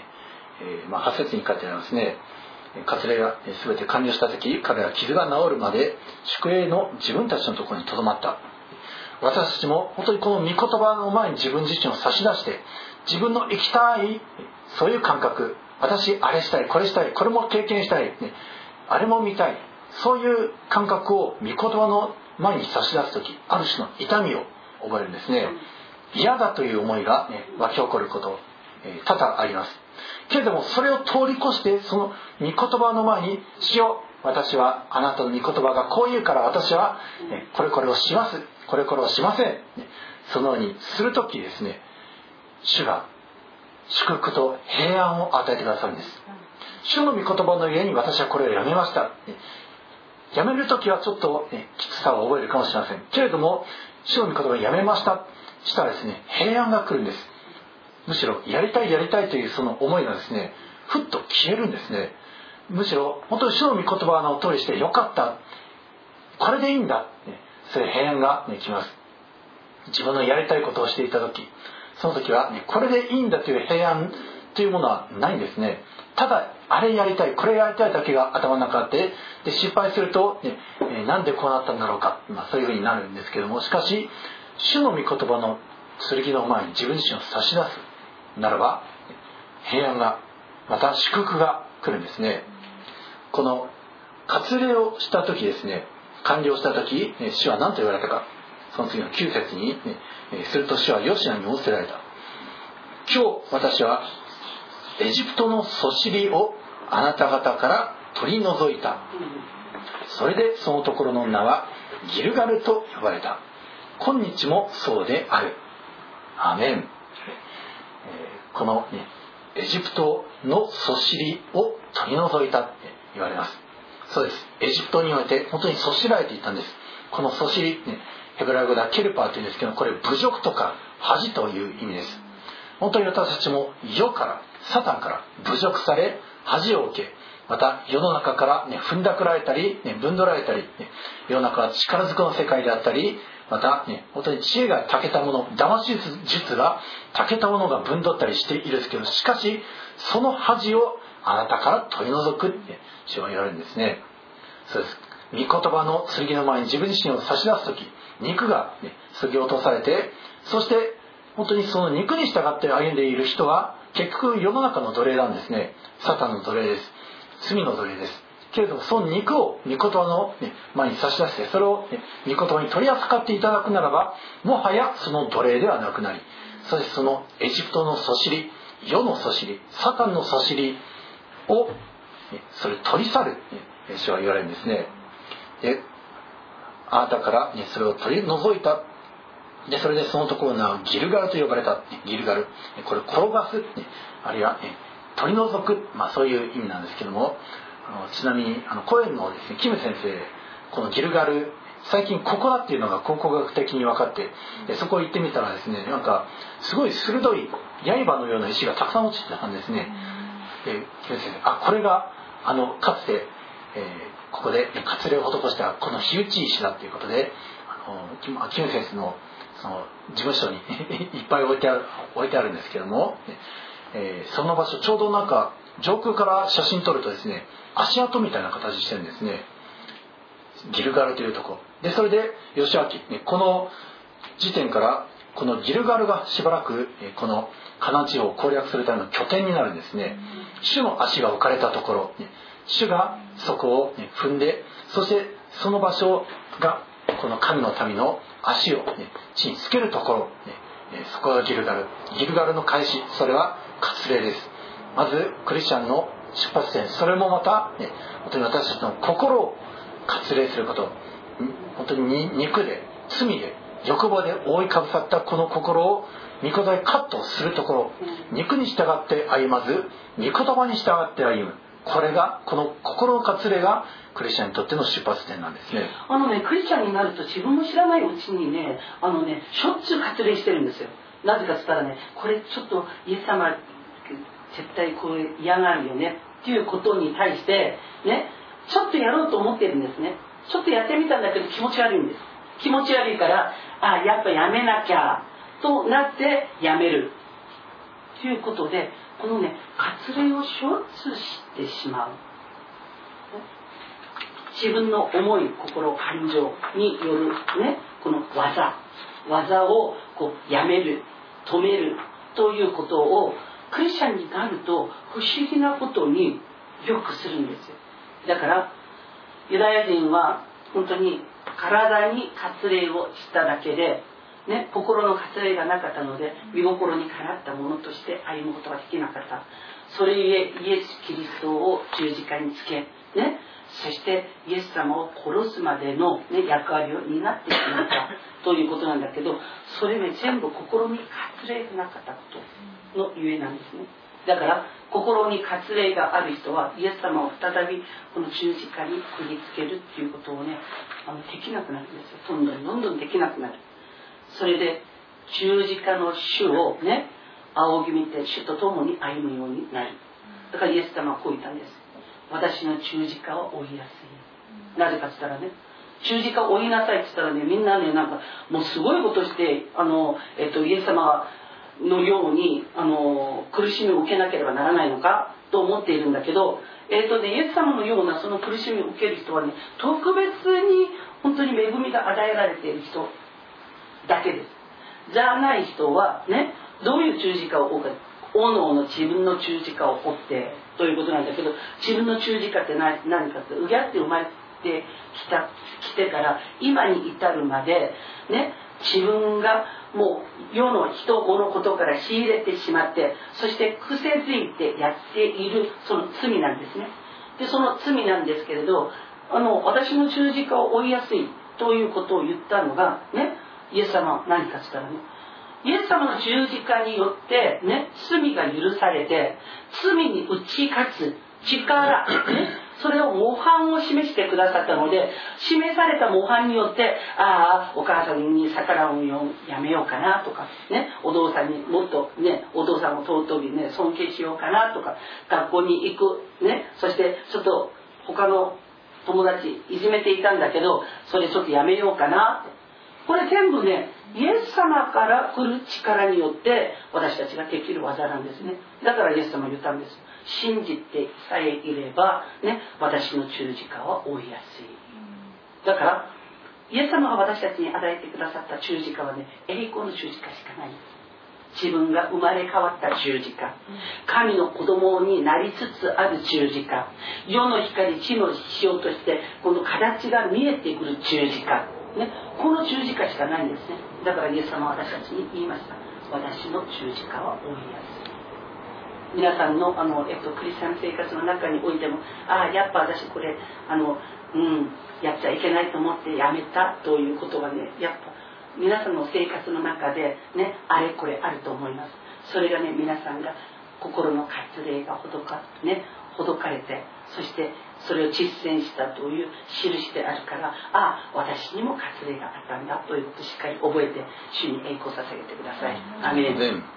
。8節に書いてありますね。割礼が全て完了した時、彼らは傷が治るまで宿営の自分たちのところにとどまった。私たちも本当にこの御言葉の前に自分自身を差し出して、自分の生きたいそういう感覚、私あれしたい、これしたい、これも経験したい、あれも見たい、 そういう感覚を御言葉の前に差し出す時、ある種の痛みを覚えるんですね。嫌だという思いが、湧き起こること、多々あります。けれどもそれを通り越して、その御言葉の前に、主よ、私はあなたの御言葉がこう言うから私はこれこれをします、これこれをしません、そのようにするときですね、主が祝福と平安を与えてくださるんです。主の御言葉のゆえに私はこれをやめました。やめるときはちょっと、きつさを覚えるかもしれませんけれども、主の御言葉をやめましたらですね、平安が来るんです。むしろやりたいというその思いがですね、ふっと消えるんですね。むしろ本当に主の御言葉の通りしてよかった、これでいいんだ、そういう平安が、来ます。自分のやりたいことをしていた時、その時は、これでいいんだという平安というものはないんですね。ただあれやりたい、これやりたいだけが頭の中あって、で失敗すると、なんでこうなったんだろうか、そういうふうになるんですけども、しかし主の御言葉の剣の前に自分自身を差し出すならば、平安が、また祝福が来るんですね。この割礼をした時ですね、完了した時、主は何と言われたか。その次の9節に、すると主はヨシアに仰せられた。今日私はエジプトのそしりをあなた方から取り除いた。それでそのところの名はギルガルと呼ばれた。今日もそうである。アメン。この、エジプトのそしりを取り除いたって言われます。そうです。エジプトにおいて本当にそしられていたんです。このそしり、ヘブライ語ではケルパーというんですけど、これ侮辱とか恥という意味です。本当に私たちも世からサタンから侮辱され恥を受け、また世の中から、踏んだくられたり、ぶんどられたり、世の中は力ずくの世界であったり、また、本当に知恵が長けたもの、騙し術が長けたものがぶんどったりしているんですけど、しかしその恥をあなたから取り除くって主は言われるんですね。そうです。御言葉の剣の前に自分自身を差し出すとき、肉が、削ぎ落とされて、そして本当にその肉に従って歩んでいる人は結局世の中の奴隷なんですね。サタンの奴隷です。罪の奴隷です。けれどもその肉を御言葉の前に差し出して、それを御言葉に取り扱っていただくならば、もはやその奴隷ではなくなり、そしてそのエジプトのそしり、世のそしり、サタンのそしりをそれ取り去る、主は言われるんですね。で、あなたからそれを取り除いた。で、それでそのところの名はギルガルと呼ばれた。ギルガル、これ転がす、あるいは取り除く、そういう意味なんですけども、ちなみにコエンのですね、キム先生、このギルガル、最近ここだっていうのが考古学的に分かって、そこ行ってみたらですね、なんかすごい鋭い刃のような石がたくさん落ちてたんですね。で、キム先生、これがかつて、ここで割礼を施したこの火打ち石だっていうことで、キム先生のその事務所にいっぱい置いてあるんですけども、その場所ちょうどなんか上空から写真撮るとですね、足跡みたいな形してるんですね。ギルガルというところで、それでヨシュア記、この時点からこのギルガルがしばらくこのカナン地方を攻略するための拠点になるんですね。主の足が置かれたところ、主がそこを踏んで、そしてその場所がこの神の民の足を地につけるところ、そこがギルガル。ギルガルの開始、それは割礼です。まずクリスチャンの出発点、それもまた、本当に私たちの心を割礼すること、本当に肉で罪で欲望で覆いかぶさったこの心を御言葉でカットするところ、肉に従って歩まず御言葉に従って歩む、これがこの心の割礼がクリスチャンにとっての出発点なんですね。 クリスチャンになると自分の知らないうちにね、しょっちゅう割礼してるんですよ。なぜかっつったらね、これちょっとイエス様絶対これ嫌がるよねっていうことに対してね、ちょっとやろうと思ってるんですね。ちょっとやってみたんだけど気持ち悪いんです。気持ち悪いから、やっぱやめなきゃとなってやめるということで、このね、割礼をしょっちゅうしてしまう。自分の思い、心、感情によるね、この技をこうやめる、止めるということをクリスチャンになると不思議なことによくするんですよ。だからユダヤ人は本当に体に割礼をしただけで、ね、心の割礼がなかったので、御心にかなったものとして歩むことができなかった。それゆえイエス・キリストを十字架につけ、ね、そしてイエス様を殺すまでの、ね、役割を担ってしまったということなんだけど、それね全部心に割礼がなかったことのゆえなんですね。だから心に割礼がある人はイエス様を再びこの十字架にくぎつけるっていうことをね、できなくなるんですよ。どんどんできなくなる。それで十字架の主をね仰ぎ見て主と共に歩むようになる。だからイエス様はこう言ったんです。私の十字架は追いやすい。なぜかって言ったらね、十字架を追いなさいって言ったらね、みんなねなんかもうすごいことしてイエス様のように苦しみを受けなければならないのかと思っているんだけど、イエス様のようなその苦しみを受ける人はね、特別に本当に恵みが与えられている人だけです。じゃない人はね、どういう十字架を追うか、おのおの自分の十字架を追ってということなんだけど、自分の十字架って何かって、うぎゃって生まれてきてから今に至るまでね、自分がもう世の人のことから仕入れてしまって、そして癖づいてやっているその罪なんですね。でその罪なんですけれど、私の十字架を追いやすいということを言ったのがね、イエス様は何かって言ったらね、イエス様の十字架によってね、罪が許されて、罪に打ち勝つ力、ね、それを模範を示してくださったので、示された模範によって、お母さんに逆らうのをやめようかなとか、ね、お父さんにもっとね、お父さんを尊びね、尊敬しようかなとか、学校に行く、ね、そしてちょっと他の友達いじめていたんだけど、それちょっとやめようかなって。これ全部ね、イエス様から来る力によって私たちができる技なんですね。だからイエス様は言ったんです。信じてさえいれば、ね、私の十字架は追いやすい。だからイエス様が私たちに与えてくださった十字架はね、栄光の十字架しかない。自分が生まれ変わった十字架、神の子供になりつつある十字架、世の光地の塩としてこの形が見えてくる十字架、ね、この十字架しかないんですね。だからイエス様は私たちに言いました。私の十字架は追いやすい。皆さんのクリスチャン生活の中においても、やっぱ私これやっちゃいけないと思ってやめたということはね、やっぱ皆さんの生活の中でね、あれこれあると思います。それがね、皆さんが心の割礼がほどかれて、そしてそれを実践したという印であるから、私にも割礼があったんだということをしっかり覚えて主に栄光を捧げてください。アメン。 で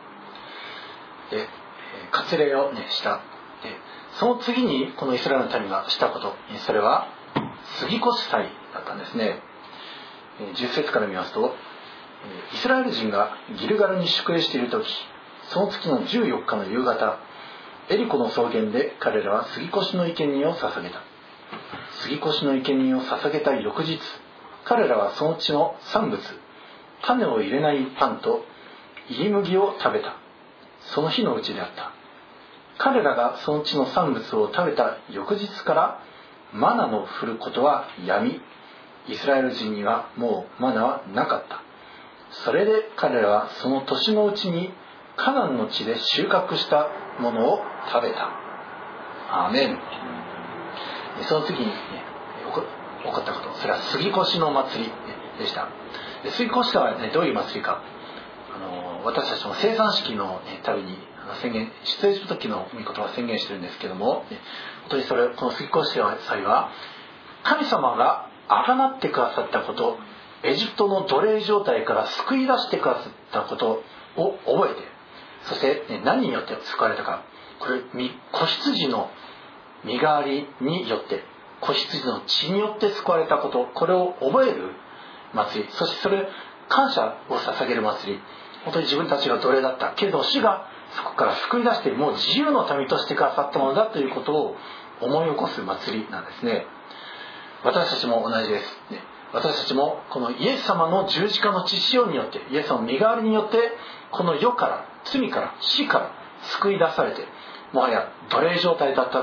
割礼を、ね、した。その次にこのイスラエルの民がしたこと、それは杉越祭だったんですね。10節から見ますと、イスラエル人がギルガルに宿営している時、その月の14日の夕方、エリコの草原で彼らは杉越の生贄を捧げた。杉越の生贄を捧げた翌日、彼らはその地の産物、種を入れないパンと入り麦を食べた。その日のうちであった。彼らがその地の産物を食べた翌日からマナの降ることはやみ、イスラエル人にはもうマナはなかった。それで彼らはその年のうちにカナンの地で収穫したものを食べた。アーメン。その次に、起こったこと、それは杉越の祭りでした。杉越とは、どういう祭りか、私たちも生産式のたびに宣言、出演する時の御言葉を宣言してるんですけども、本当にこの杉越祭は神様が贖ってくださったこと、エジプトの奴隷状態から救い出してくださったことを覚えて、そして何によって救われたか、これ子羊の身代わりによって、子羊の血によって救われたこと、これを覚える祭り、そしてそれ感謝を捧げる祭り。本当に自分たちが奴隷だったけれど、主がそこから救い出して、もう自由の民としてくださったものだということを思い起こす祭りなんですね。私たちも同じです、私たちもこのイエス様の十字架の血潮によって、イエス様の身代わりによって、この世から、罪から、死から救い出されて、もはや奴隷状態だった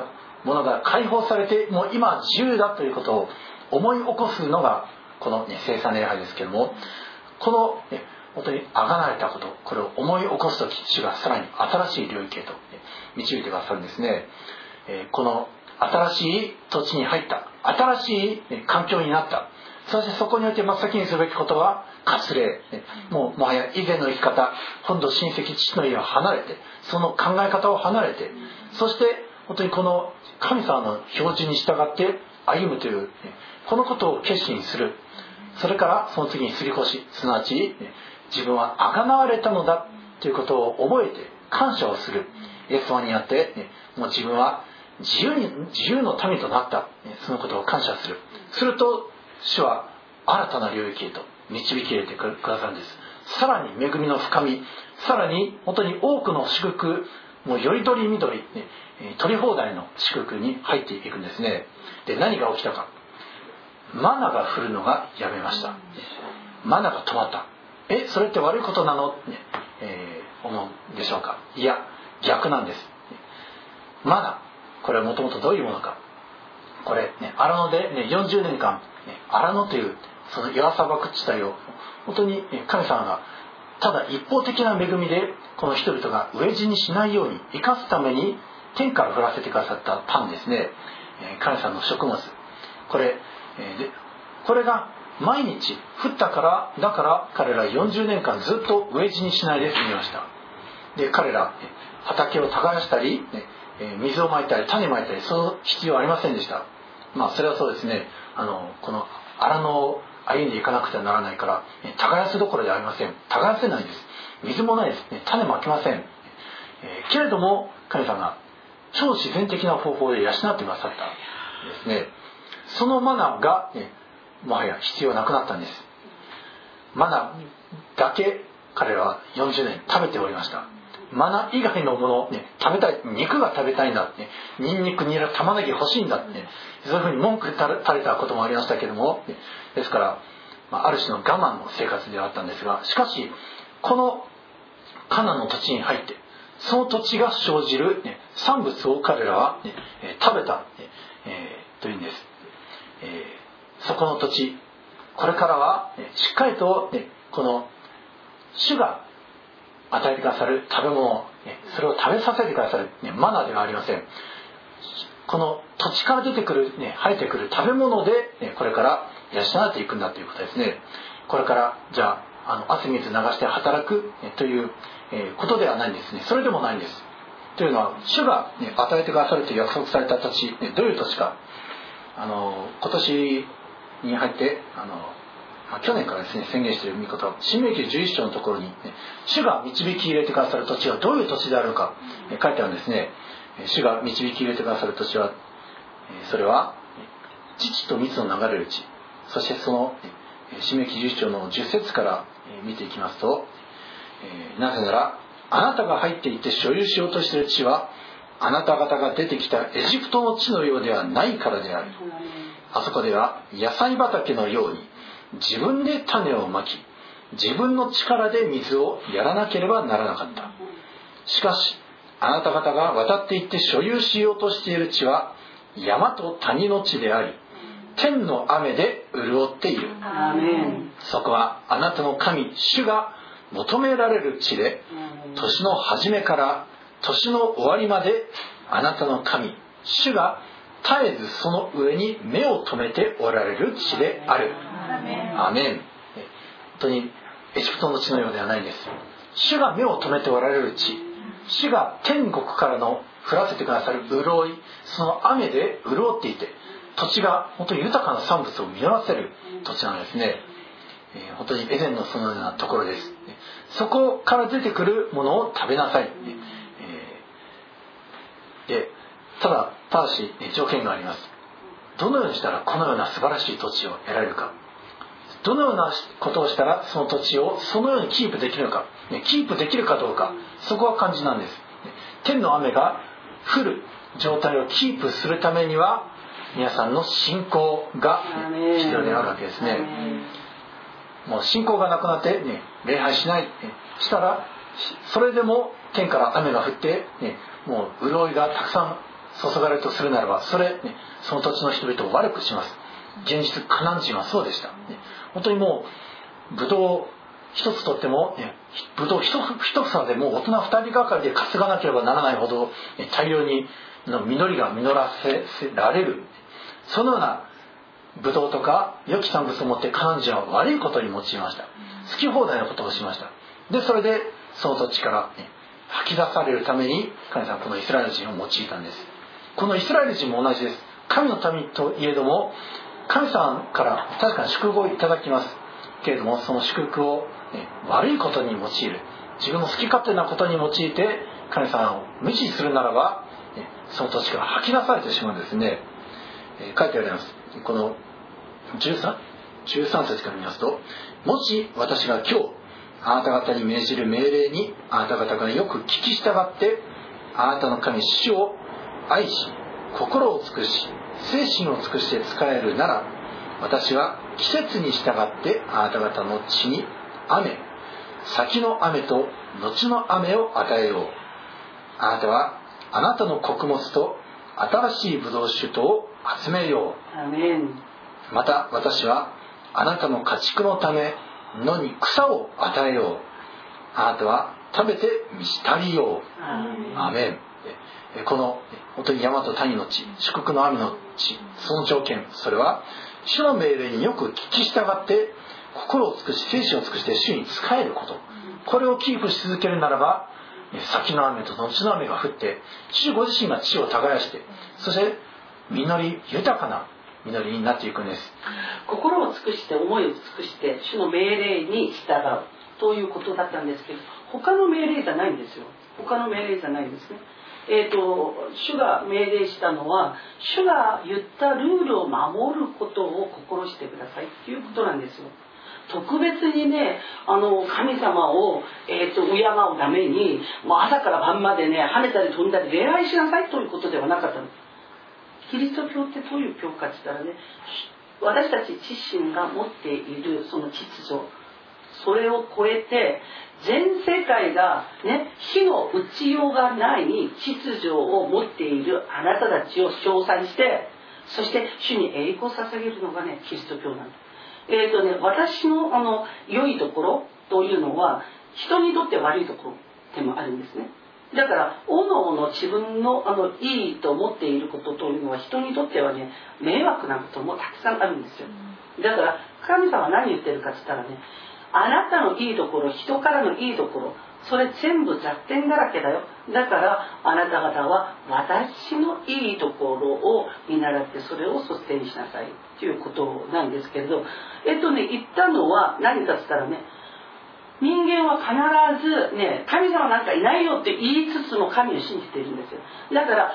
ものが解放されて、もう今自由だということを思い起こすのがこの、聖餐礼拝ですけども、この、本当にあがなれたこと、これを思い起こすとき、主がさらに新しい領域へと導いてくださるんですね。この新しい土地に入った、新しい環境になった、そしてそこにおいて真っ先にすべきことは割礼。もはや以前の生き方、今度親戚父の家を離れて、その考え方を離れて、そして本当にこの神様の標準に従って歩むという、このことを決心する。それからその次にすり越し、すなわち自分は贖われたのだということを覚えて感謝をする。イエス様にあって、もう自分は自由の民となった、そのことを感謝する。すると主は新たな領域へと導き入れてくださるんです。さらに恵みの深み、さらに本当に多くの祝福、もうよりどりみどり、取り放題の祝福に入っていくんですね。で、何が起きたか。マナが降るのがやめました。マナが止まった。それって悪いことなの、思うでしょうか。いや、逆なんです。マナ、これはもともとどういうものか。これ、荒野で、40年間、荒野というその岩砂漠地帯を本当に神様がただ一方的な恵みでこの人々が飢え死にしないように生かすために天から降らせてくださったパンですね。神様の食物、これが毎日降ったから、だから彼ら40年間ずっと飢え死にしないで済みました。で、彼ら畑を耕したり、水をまいたり種まいたり、その必要はありませんでした。それはそうですね、この荒野を歩んでいかなくてはならないから、耕すどころではありません。耕せないです。水もないです。種もまきません。けれども神様が超自然的な方法で養ってくださったんですね。そのマナが、もはや必要なくなったんです。マナだけ彼らは40年食べておりました。マナ以外のもの、食べたい、肉が食べたいんだって、ニンニク、ニラ、玉ねぎ欲しいんだって、そういうふうに文句垂れたこともありましたけども、ですから、ある種の我慢の生活ではあったんですが、しかしこのカナンの土地に入って、その土地が生じる産物を彼らは食べたというんです。そこの土地、これからはしっかりとこの主が与えてくださる食べ物、それを食べさせてくださるマナではありません。この土地から出てくる生えてくる食べ物でこれから養っていくんだということですね。これからじゃあ汗水流して働くということではないんですね。それでもないんです。というのは主が与えてくださると約束された土地、どういう土地か、今年に入って去年からですね宣言している御言葉、申命記11章のところに、主が導き入れてくださる土地はどういう土地であるか書いてあるんですね。主が導き入れてくださる土地は、それは乳と蜜の流れる地、そしてその申命記11章の10節から見ていきますと、なぜならあなたが入っていって所有しようとしている地はあなた方が出てきたエジプトの地のようではないからである。あそこでは野菜畑のように自分で種をまき、自分の力で水をやらなければならなかった。しかしあなた方が渡っていって所有しようとしている地は山と谷の地であり、天の雨で潤っている。 アーメン。 そこはあなたの神主が求められる地で、年の初めから年の終わりまであなたの神主が絶えずその上に目を留めておられる地である。アーメン。本当にエジプトの地のようではないんです。主が目を留めておられる地、主が天国からの降らせてくださる潤い、その雨で潤っていて、土地が本当に豊かな産物を実らせる土地なんですね。本当にエデンのそのようなところです。そこから出てくるものを食べなさい。で、ただし条件があります。どのようにしたらこのような素晴らしい土地を得られるか、どのようなことをしたらその土地をそのようにキープできるのか、キープできるかどうか、そこは肝心なんです。天の雨が降る状態をキープするためには皆さんの信仰が必要であるわけですね。もう信仰がなくなって、礼拝しない、したらそれでも天から雨が降って、もう潤いがたくさん注がれるとするならば、その土地の人々を悪くします。現実カナン人はそうでした。本当にもうブドウ一つとっても、ブドウ一房でもう大人2人がかりで担がなければならないほど大量にの実りが実らせられる、そのようなブドウとか良き産物を持ってカナン人は悪いことに用いました。好き放題のことをしました。でそれでその土地から、吐き出されるために神様はこのイスラエル人を用いたんです。このイスラエル人も同じです。神の民といえども、神様から確かに祝福をいただきますけれども、その祝福を、悪いことに用いる、自分の好き勝手なことに用いて神様を無視するならば、その土地から吐き出されてしまうんですね。書いてあります。この13節から見ますと、もし私が今日あなた方に命じる命令にあなた方がよく聞き従って、あなたの神主を愛し心を尽くし精神を尽くして仕えるなら、私は季節に従ってあなた方の地に雨、先の雨と後の雨を与えよう。あなたはあなたの穀物と新しいブドウ酒とを集めよう。 アメン。 また私はあなたの家畜のため野に草を与えよう。あなたは食べて満ち足りよう。アメン。この本当に山と谷の地、祝福の雨の地、その条件、それは主の命令によく聞き従って心を尽くし精神を尽くして主に仕えること、これをキープし続けるならば、先の雨と後の雨が降って主ご自身が地を耕して、そして実り豊かな実りになっていくんです。 心を尽くして思いを尽くして主の命令に従うということだったんですけど、他の命令じゃないんですよ。他の命令じゃないんですね。主が命令したのは、主が言ったルールを守ることを心してくださいっていうことなんですよ。特別にね、神様を、敬うためにもう朝から晩までね跳ねたり飛んだり礼拝しなさいということではなかったの。キリスト教ってどういう教かって言ったらね、私たち自身が持っているその秩序、それを超えて全世界がね、火の打ちようがない秩序を持っているあなたたちを称賛して、そして主に栄光を捧げるのがね、キリスト教なんです。私の良いところというのは人にとって悪いところでもあるんですね。だからおのおの自分のいいと思っていることというのは人にとってはね、迷惑なこともたくさんあるんですよ。だから神様は何言ってるかって言ったらね、あなたのいいところ、人からのいいところ、それ全部弱点だらけだよ。だからあなた方は私のいいところを見習ってそれを率先しなさいということなんですけれど、言ったのは何かって言ったらね、人間は必ずね、神様なんかいないよって言いつつも神を信じているんですよ。だから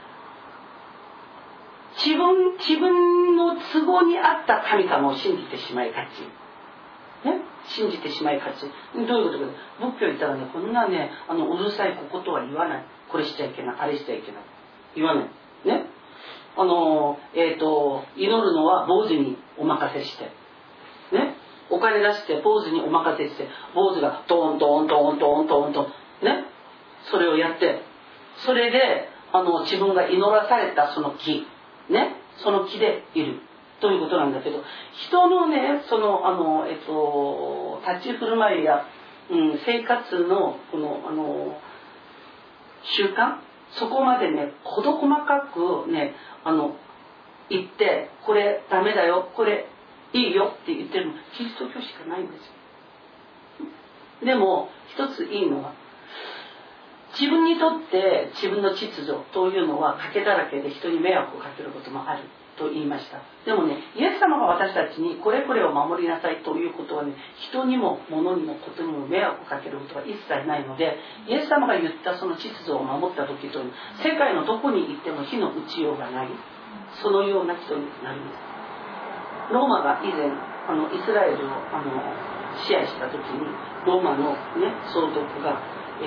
自分の都合に合った神様を信じてしまいがち。ね、信じてしまいがち。どういうことか。仏教言ったらね、こんなね、うるさいことは言わない。これしちゃいけない、あれしちゃいけない。言わない。ね。祈るのは坊主にお任せして。ね。お金出して坊主にお任せして、坊主がトントントントントントン、ね。それをやって、それで、自分が祈らされたその木、ね。その木でいる。ということなんだけど、人のね、その立ち振る舞いや、生活のこの習慣、そこまでね、事細かくね、言って、これダメだよ、これいいよって言ってるのキリスト教しかないんですよ。でも一ついいのは、自分にとって自分の秩序というのは賭けだらけで人に迷惑をかけることもあると言いました。でもね、イエス様が私たちにこれこれを守りなさいということはね、人にも物にもことにも迷惑をかけることは一切ないので、イエス様が言ったその秩序を守った時という、世界のどこに行っても火の打ちようがない、そのような人になります。ローマが以前イスラエルを支配した時に、ローマの、ね、総督が、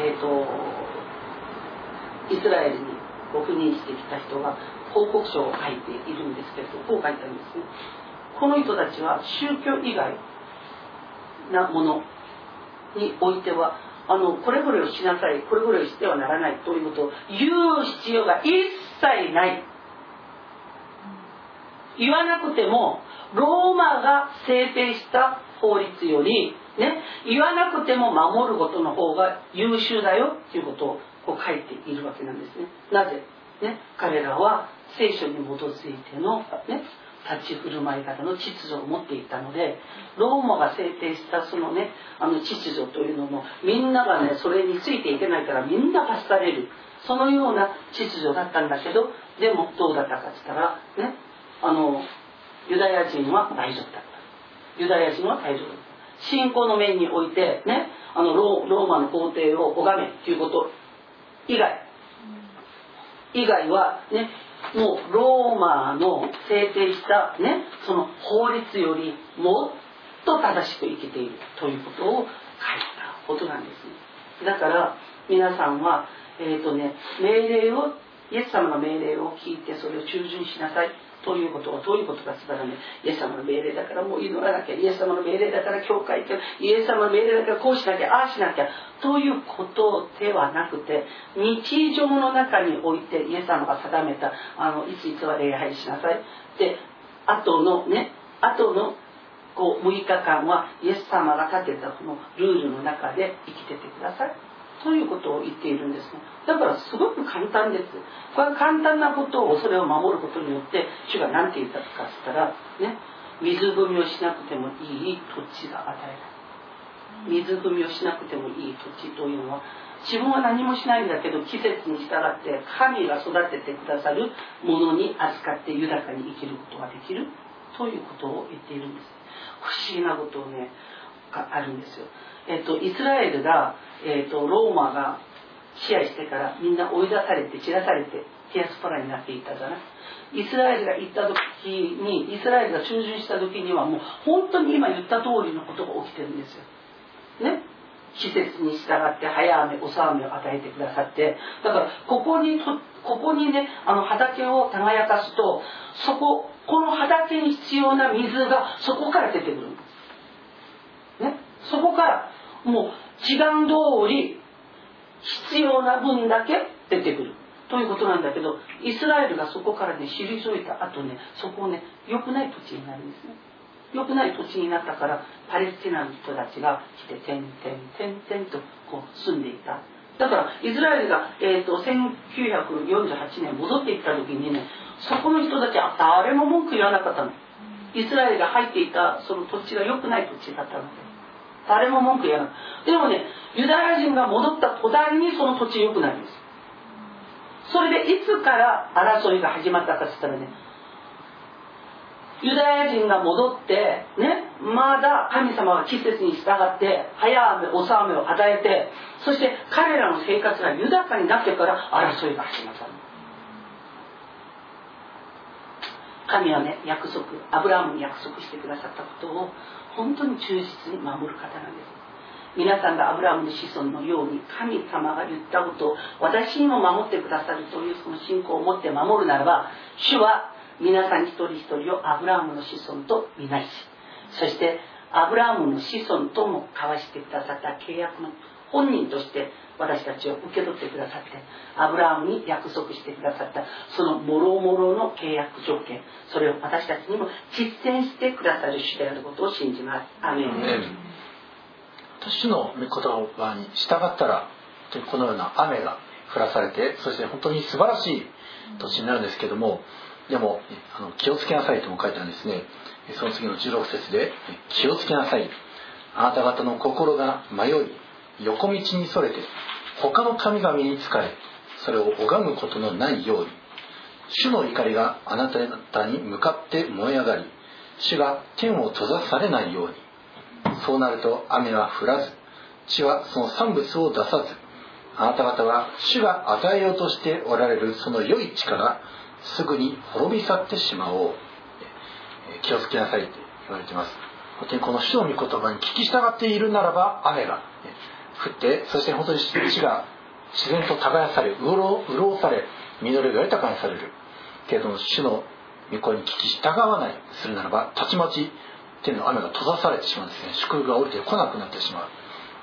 イスラエルに赴任してきた人が報告書を書いているんですけれど、こう書いてあるんですね。この人たちは宗教以外なものにおいてはこれこれをしなさい、これこれをしてはならないということを言う必要が一切ない。言わなくてもローマが制定した法律よりね、言わなくても守ることの方が優秀だよっていうことをこう書いているわけなんですね。なぜね、彼らは聖書に基づいてのね、立ち振る舞い方の秩序を持っていたので、ローマが制定したそのね、秩序というのもみんながね、それについていけないからみんな罰される、そのような秩序だったんだけど、でもどうだったかって言ったらね、ユダヤ人は大丈夫だった。ユダヤ人は大丈夫だった。信仰の面においてね、ローマの皇帝を拝めということ以外はね、もうローマの制定したね、その法律よりもっと正しく生きているということを書いたことなんですね。だから皆さんは命令を、イエス様の命令を聞いてそれを従順しなさいということはどういうことかって言ったらね、イエス様の命令だからもう祈らなきゃ、イエス様の命令だから教会行って、イエス様の命令だからこうしなきゃ、ああしなきゃということではなくて、日常の中においてイエス様が定めたいついつは礼拝しなさいで、あとのこう6日間はイエス様が立てたこのルールの中で生きててくださいということを言っているんですね。だからすごく簡単です。これは簡単なことをそれを守ることによって主が何て言ったかって言ったらね、水汲みをしなくてもいい土地が与えられる。水汲みをしなくてもいい土地というのは、自分は何もしないんだけど季節に従って神が育ててくださるものに預かって豊かに生きることができるということを言っているんです。不思議なことをねがあるんですよ。イスラエルが、ローマが支配してからみんな追い出されて散らされてティアスポラになっていったじゃない。イスラエルが行った時に、イスラエルが従順した時にはもう本当に今言った通りのことが起きてるんですよね。季節に従って早雨遅雨を与えてくださって、だからここにね畑を耕かすと、この畑に必要な水がそこから出てくるんですね。そこからもう時間通り必要な分だけ出てくるということなんだけど、イスラエルがそこからね退いた後ね、そこをね良くない土地になるんですね。良くない土地になったからパレスチナの人たちが来て点々とこう住んでいた。だからイスラエルが、1948年戻っていった時にね、そこの人たちは誰も文句言わなかったの。イスラエルが入っていたその土地が良くない土地だったので誰も文句言わない。でもね、ユダヤ人が戻った途端にその土地良くなるんです。それでいつから争いが始まったかって言ったらね、ユダヤ人が戻ってね、まだ神様が季節に従って早雨遅雨を与えて、そして彼らの生活が豊かになってから争いが始まったの。神はね、アブラハムに約束してくださったことを本当に忠実に守る方なんです。皆さんがアブラハムの子孫のように神様が言ったことを私にも守ってくださるというその信仰を持って守るならば、主は皆さん一人一人をアブラハムの子孫とみなし、そしてアブラハムの子孫とも交わしてくださった契約の本人として私たちを受け取ってくださって、アブラハムに約束してくださったそのもろもろの契約条件、それを私たちにも実践してくださる主であることを信じます。アメン。 主の御言葉に従ったらこのような雨が降らされて、そして本当に素晴らしい土地になるんですけども、でも気をつけなさいとも書いてあるんですね。その次の16節で、気をつけなさい、あなた方の心が迷い横道にそれて他の神々に仕えそれを拝むことのないように、主の怒りがあなた方に向かって燃え上がり、主が天を閉ざされないように。そうなると雨は降らず、地はその産物を出さず、あなた方は主が与えようとしておられるその良い地からすぐに滅び去ってしまおう。気をつけなさいって言われています。本当にこの主の御言葉に聞き従っているならば雨が降って、そして本当に地が自然と耕され潤され実りが豊かにされるけれども、主の御声に聞き従わないするならばたちまち天の雨が閉ざされてしまうんですね。祝福が降りてこなくなってしまう。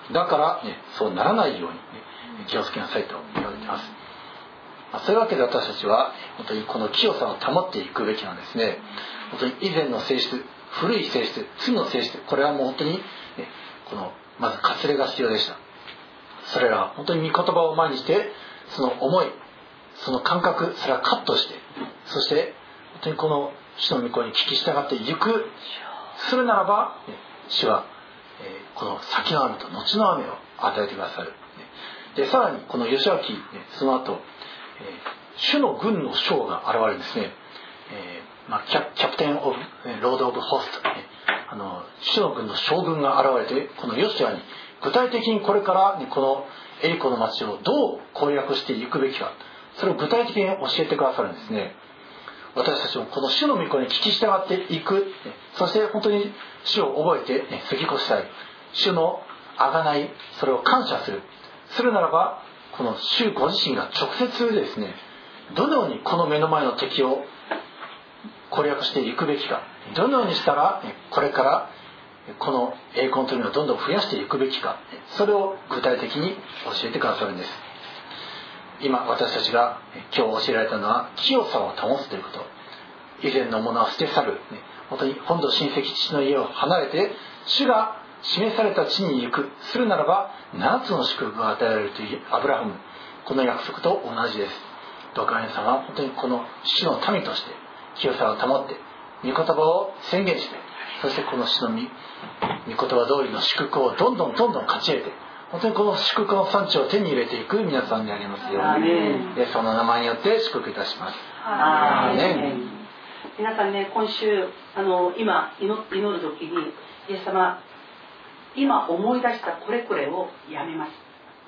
だから、ね、そうならないように、ね、気をつけなさいと言われています。そういうわけで私たちは本当にこの清さを保っていくべきなんですね。本当に以前の性質、古い性質、罪の性質、これはもう本当に、ね、まず割礼が必要でした。それらは本当に御言葉を前にして、その思い、その感覚、それはカットして、そして本当にこの主の御声に聞き従っていく。するならば、主はこの先の雨と後の雨を与えてくださる。でさらにこの義明、その後、主の軍の将が現れるんですね。キャプテンオブロードオブホスト、主の軍の将軍が現れて、このヨシアに具体的にこれから、このエリコの町をどう攻略していくべきか、それを具体的に教えてくださるんですね。私たちもこの主の御声に聞き従っていく、そして本当に主を覚えて過ぎ越したい、主の贖い、それを感謝するならば、この主ご自身が直接ですね、どのようにこの目の前の敵を攻略していくべきか、どのようにしたらこれからこの栄光というのをどんどん増やしていくべきか、それを具体的に教えてくださるんです。今私たちが今日教えられたのは、清さを保つということ。以前のものは捨て去る、本当に本土親戚父の家を離れて主が示された地に行く。するならば7つの祝福が与えられるというアブラハム、この約束と同じです。どうか皆さんは本当にこの主の民として清さを保って御言葉を宣言して、そしてこの主の御言葉通りの祝福をどんどん勝ち得て、本当にこの祝福の産地を手に入れていく皆さんでありますように、イエス様の名前によって祝福いたします。 アーメン。皆さんね、今週今祈る時に、イエス様、今思い出したこれこれをやめます。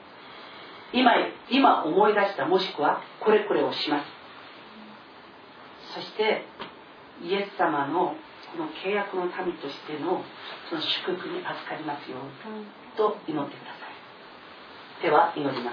今思い出した、もしくはこれこれをします。そしてイエス様のこの契約の民としてのその祝福に預かりますよと祈ってください。では祈ります。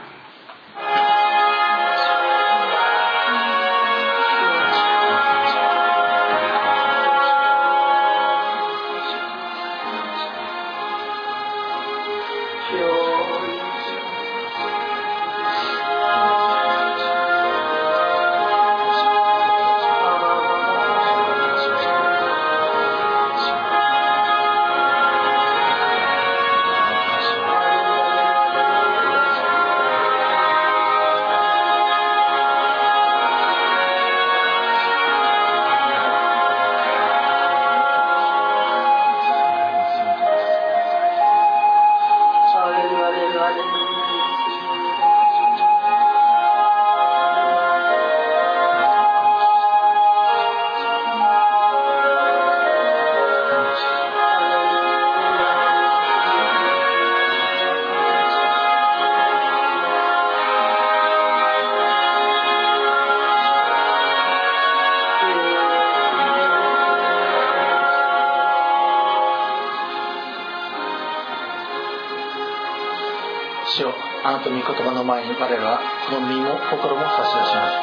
あなたの御言葉の前に我らはこの身も心も差し出します。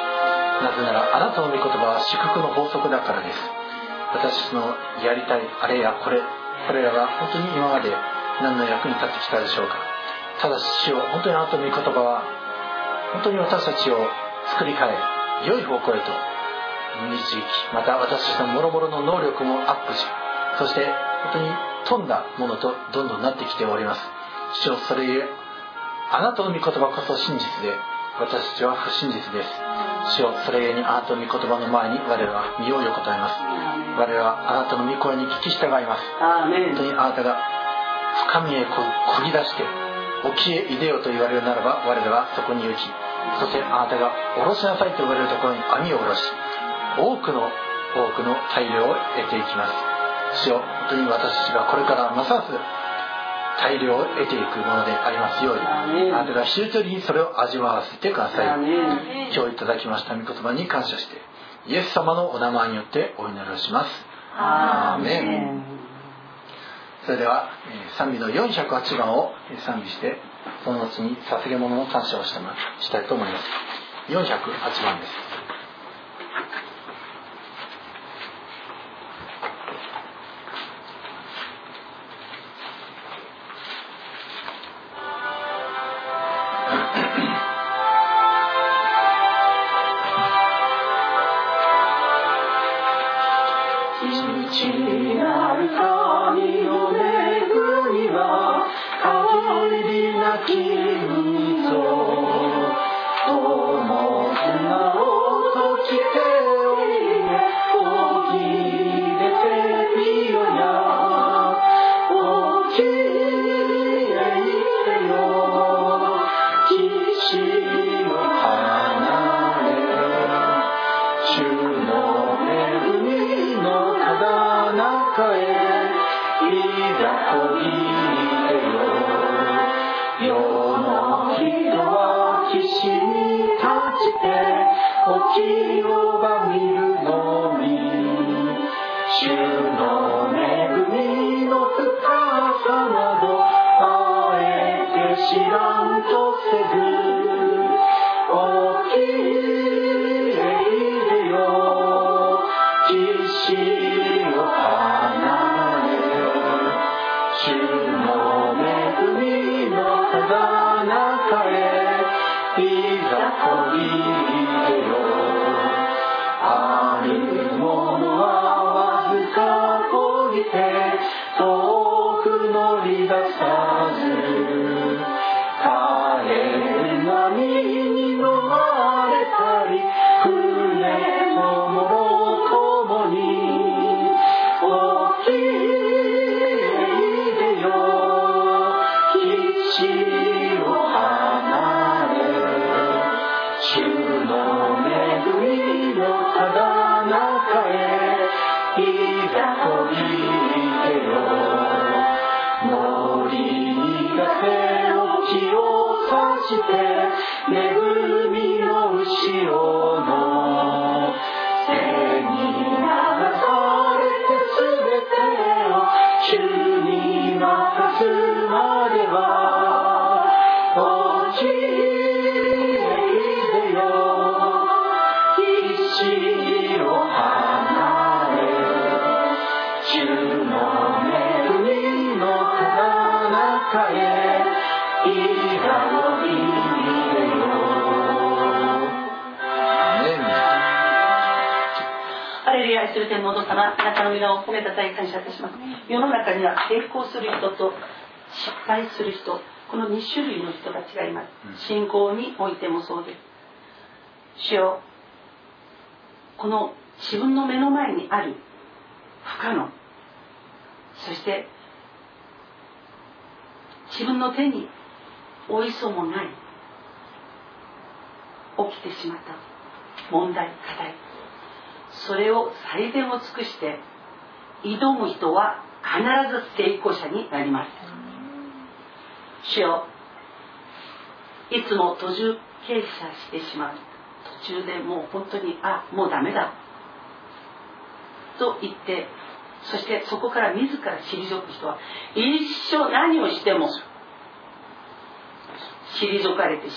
なぜならあなたの御言葉は祝福の法則だからです。私のやりたいあれやこれらは本当に今まで何の役に立ってきたでしょうか。ただし主よ、本当にあなたの御言葉は本当に私たちを作り変え、良い方向へと導き、また私たちの諸々の能力もアップし、そして本当に富んだものとどんどんなってきております。主よ、それゆえあなたの御言葉こそ真実で、私たちは不真実です。主よ、それゆえにあなたの御言葉の前に我らは身を横たえます。我らはあなたの御声に聞き従います。本当にあなたが深みへこぎ出して沖へいでよと言われるならば、我らはそこに行き、そしてあなたが下ろしなさいと言われるところに網を下ろし、多くの大量を得ていきます。主よ、本当に私たちがこれからますます大量を得ていくものでありますように、あなたが一人一人にそれを味わわせてください。今日いただきました御言葉に感謝して、イエス様のお名前によってお祈りをします。アーメン。それでは賛美の408番を賛美して、その後に捧げ物の感謝をしたいと思います。408番です。 になる神の恵みは限りなき海とその砂を解きておいでおきれてみよやおきれてよ岸を離れ主の恵みのただ中へいざといてよ世の人は岸に立ちて沖をば見るのみ主の恵みの深さなどあえて知らんとせず起きれいでよ岸を離れ主の恵みのただ中へいざといでよあるものはわずかこぎて遠く乗り出さず帰る波に飲まれたり船ともろともに起きれいでよ岸を離れ主の恵みのただ中へいざといでよ乗りにがせ沖をさして恵みの後ろの背に流されて全てを主に任すまでは起きれいでよ岸を離れ主の恵みのただ中へいざといでよハレルヤ、愛する天皇様、あなたの皆を褒めたたえ感謝いたします。世の中には成功する人と失敗する人、この2種類の人たちがいます。信仰においてもそうです。主よ、この自分の目の前にある不可能、そして自分の手に負いそうもない起きてしまった問題、課題、それを最善を尽くして挑む人は必ず成功者になります。主よ、いつも途中経過してしまう、途中でもう本当にもうダメだと言って、そしてそこから自ら退く人は一生何をしても退かれて、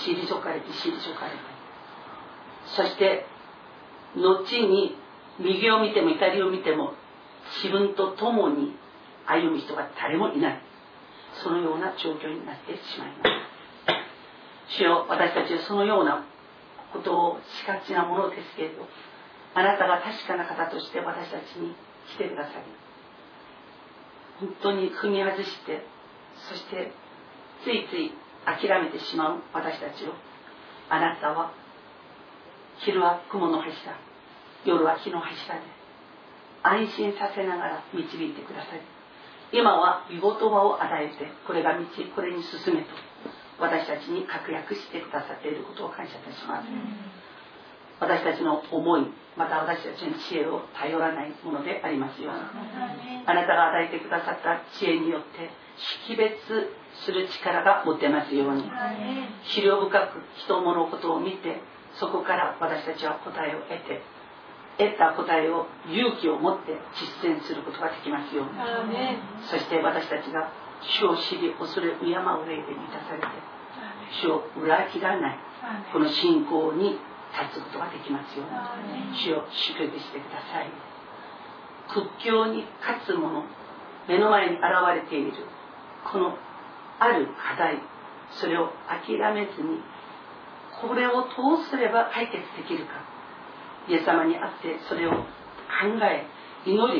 そして後に右を見ても左を見ても自分と共に歩む人が誰もいない、そのような状況になってしまいます。主よ、私たちはそのようなことをしがちなものですけれど、あなたが確かな方として私たちに来てくださり、本当に踏み外して、そしてついつい諦めてしまう私たちを、あなたは昼は雲の柱、夜は火の柱で安心させながら導いてくださり、今は御言葉を与えて、これが道、これに進めと私たちに確約してくださっていることを感謝いたします。私たちの思い、また私たちの知恵を頼らないものでありますように、あなたが与えてくださった知恵によって識別する力が持てますように、思慮深く人物事を見て、そこから私たちは答えを得た答えを勇気を持って実践することができますように、そして私たちが主を知り恐れ敬う霊で満たされて、主を裏切らないこの信仰に立つことができますように、主を祝福してください。屈強に勝つ者、目の前に現れているこのある課題、それを諦めずに、これをどうすれば解決できるか、イエス様にあってそれを考え、祈り、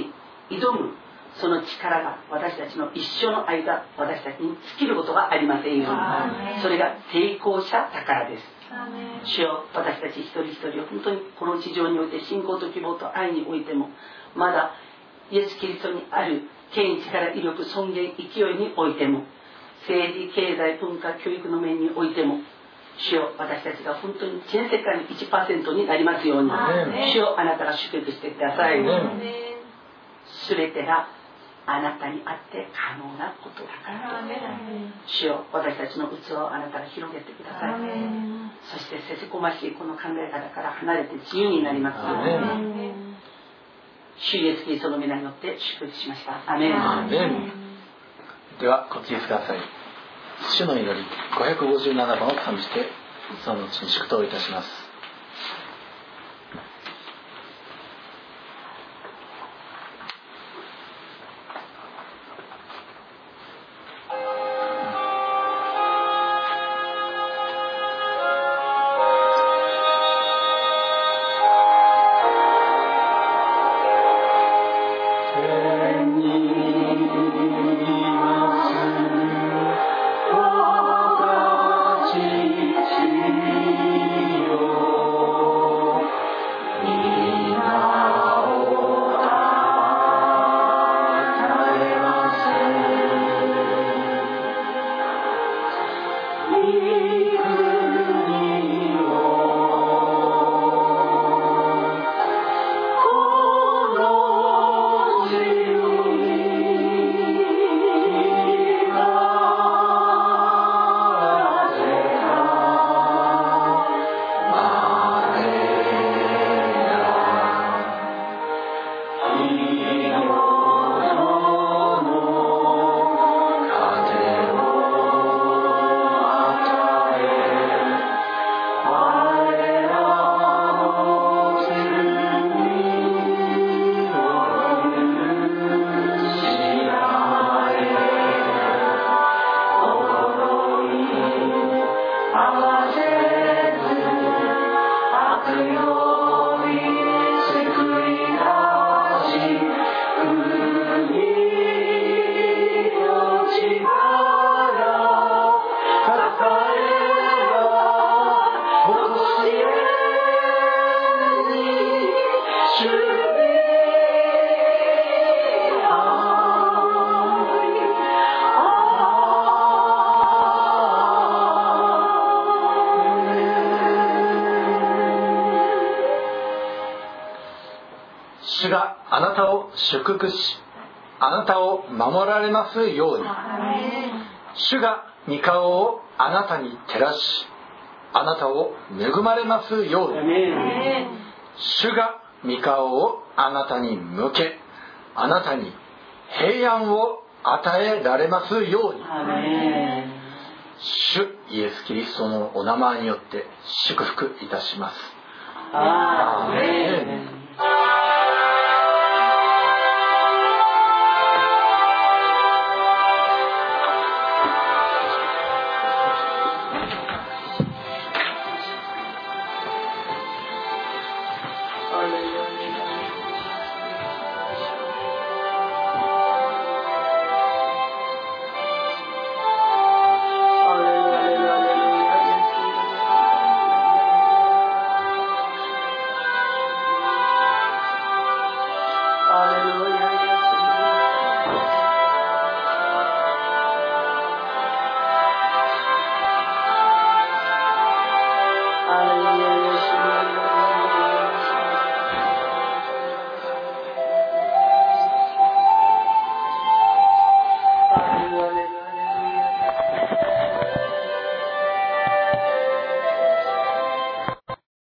挑むその力が私たちの一生の間、私たちに尽きることがありませんように。それが成功した宝です。主よ、私たち一人一人を本当にこの地上において信仰と希望と愛においても、まだイエス・キリストにある権威、力、威力、尊厳、勢いにおいても、政治、経済、文化、教育の面においても、主よ、私たちが本当に全世界の 1% になりますように。主よ、あなたが祝福してください。すべてがあなたにあって可能なことだから。主よ、私たちの器をあなたが広げてください。そしてせせこましいこの考え方から離れて自由になりますように。主イエスキリストの皆によって祝福しました。アメン。 ではご起立ください。主の祈り557番を賛美してそのうちに祝祷いたします。主があなたを祝福し、あなたを守られますように。主が御顔をあなたに照らし、あなたを恵まれますように。主が御顔をあなたに向け、あなたに平安を与えられますように。主イエス・キリストのお名前によって祝福いたします。アーメン。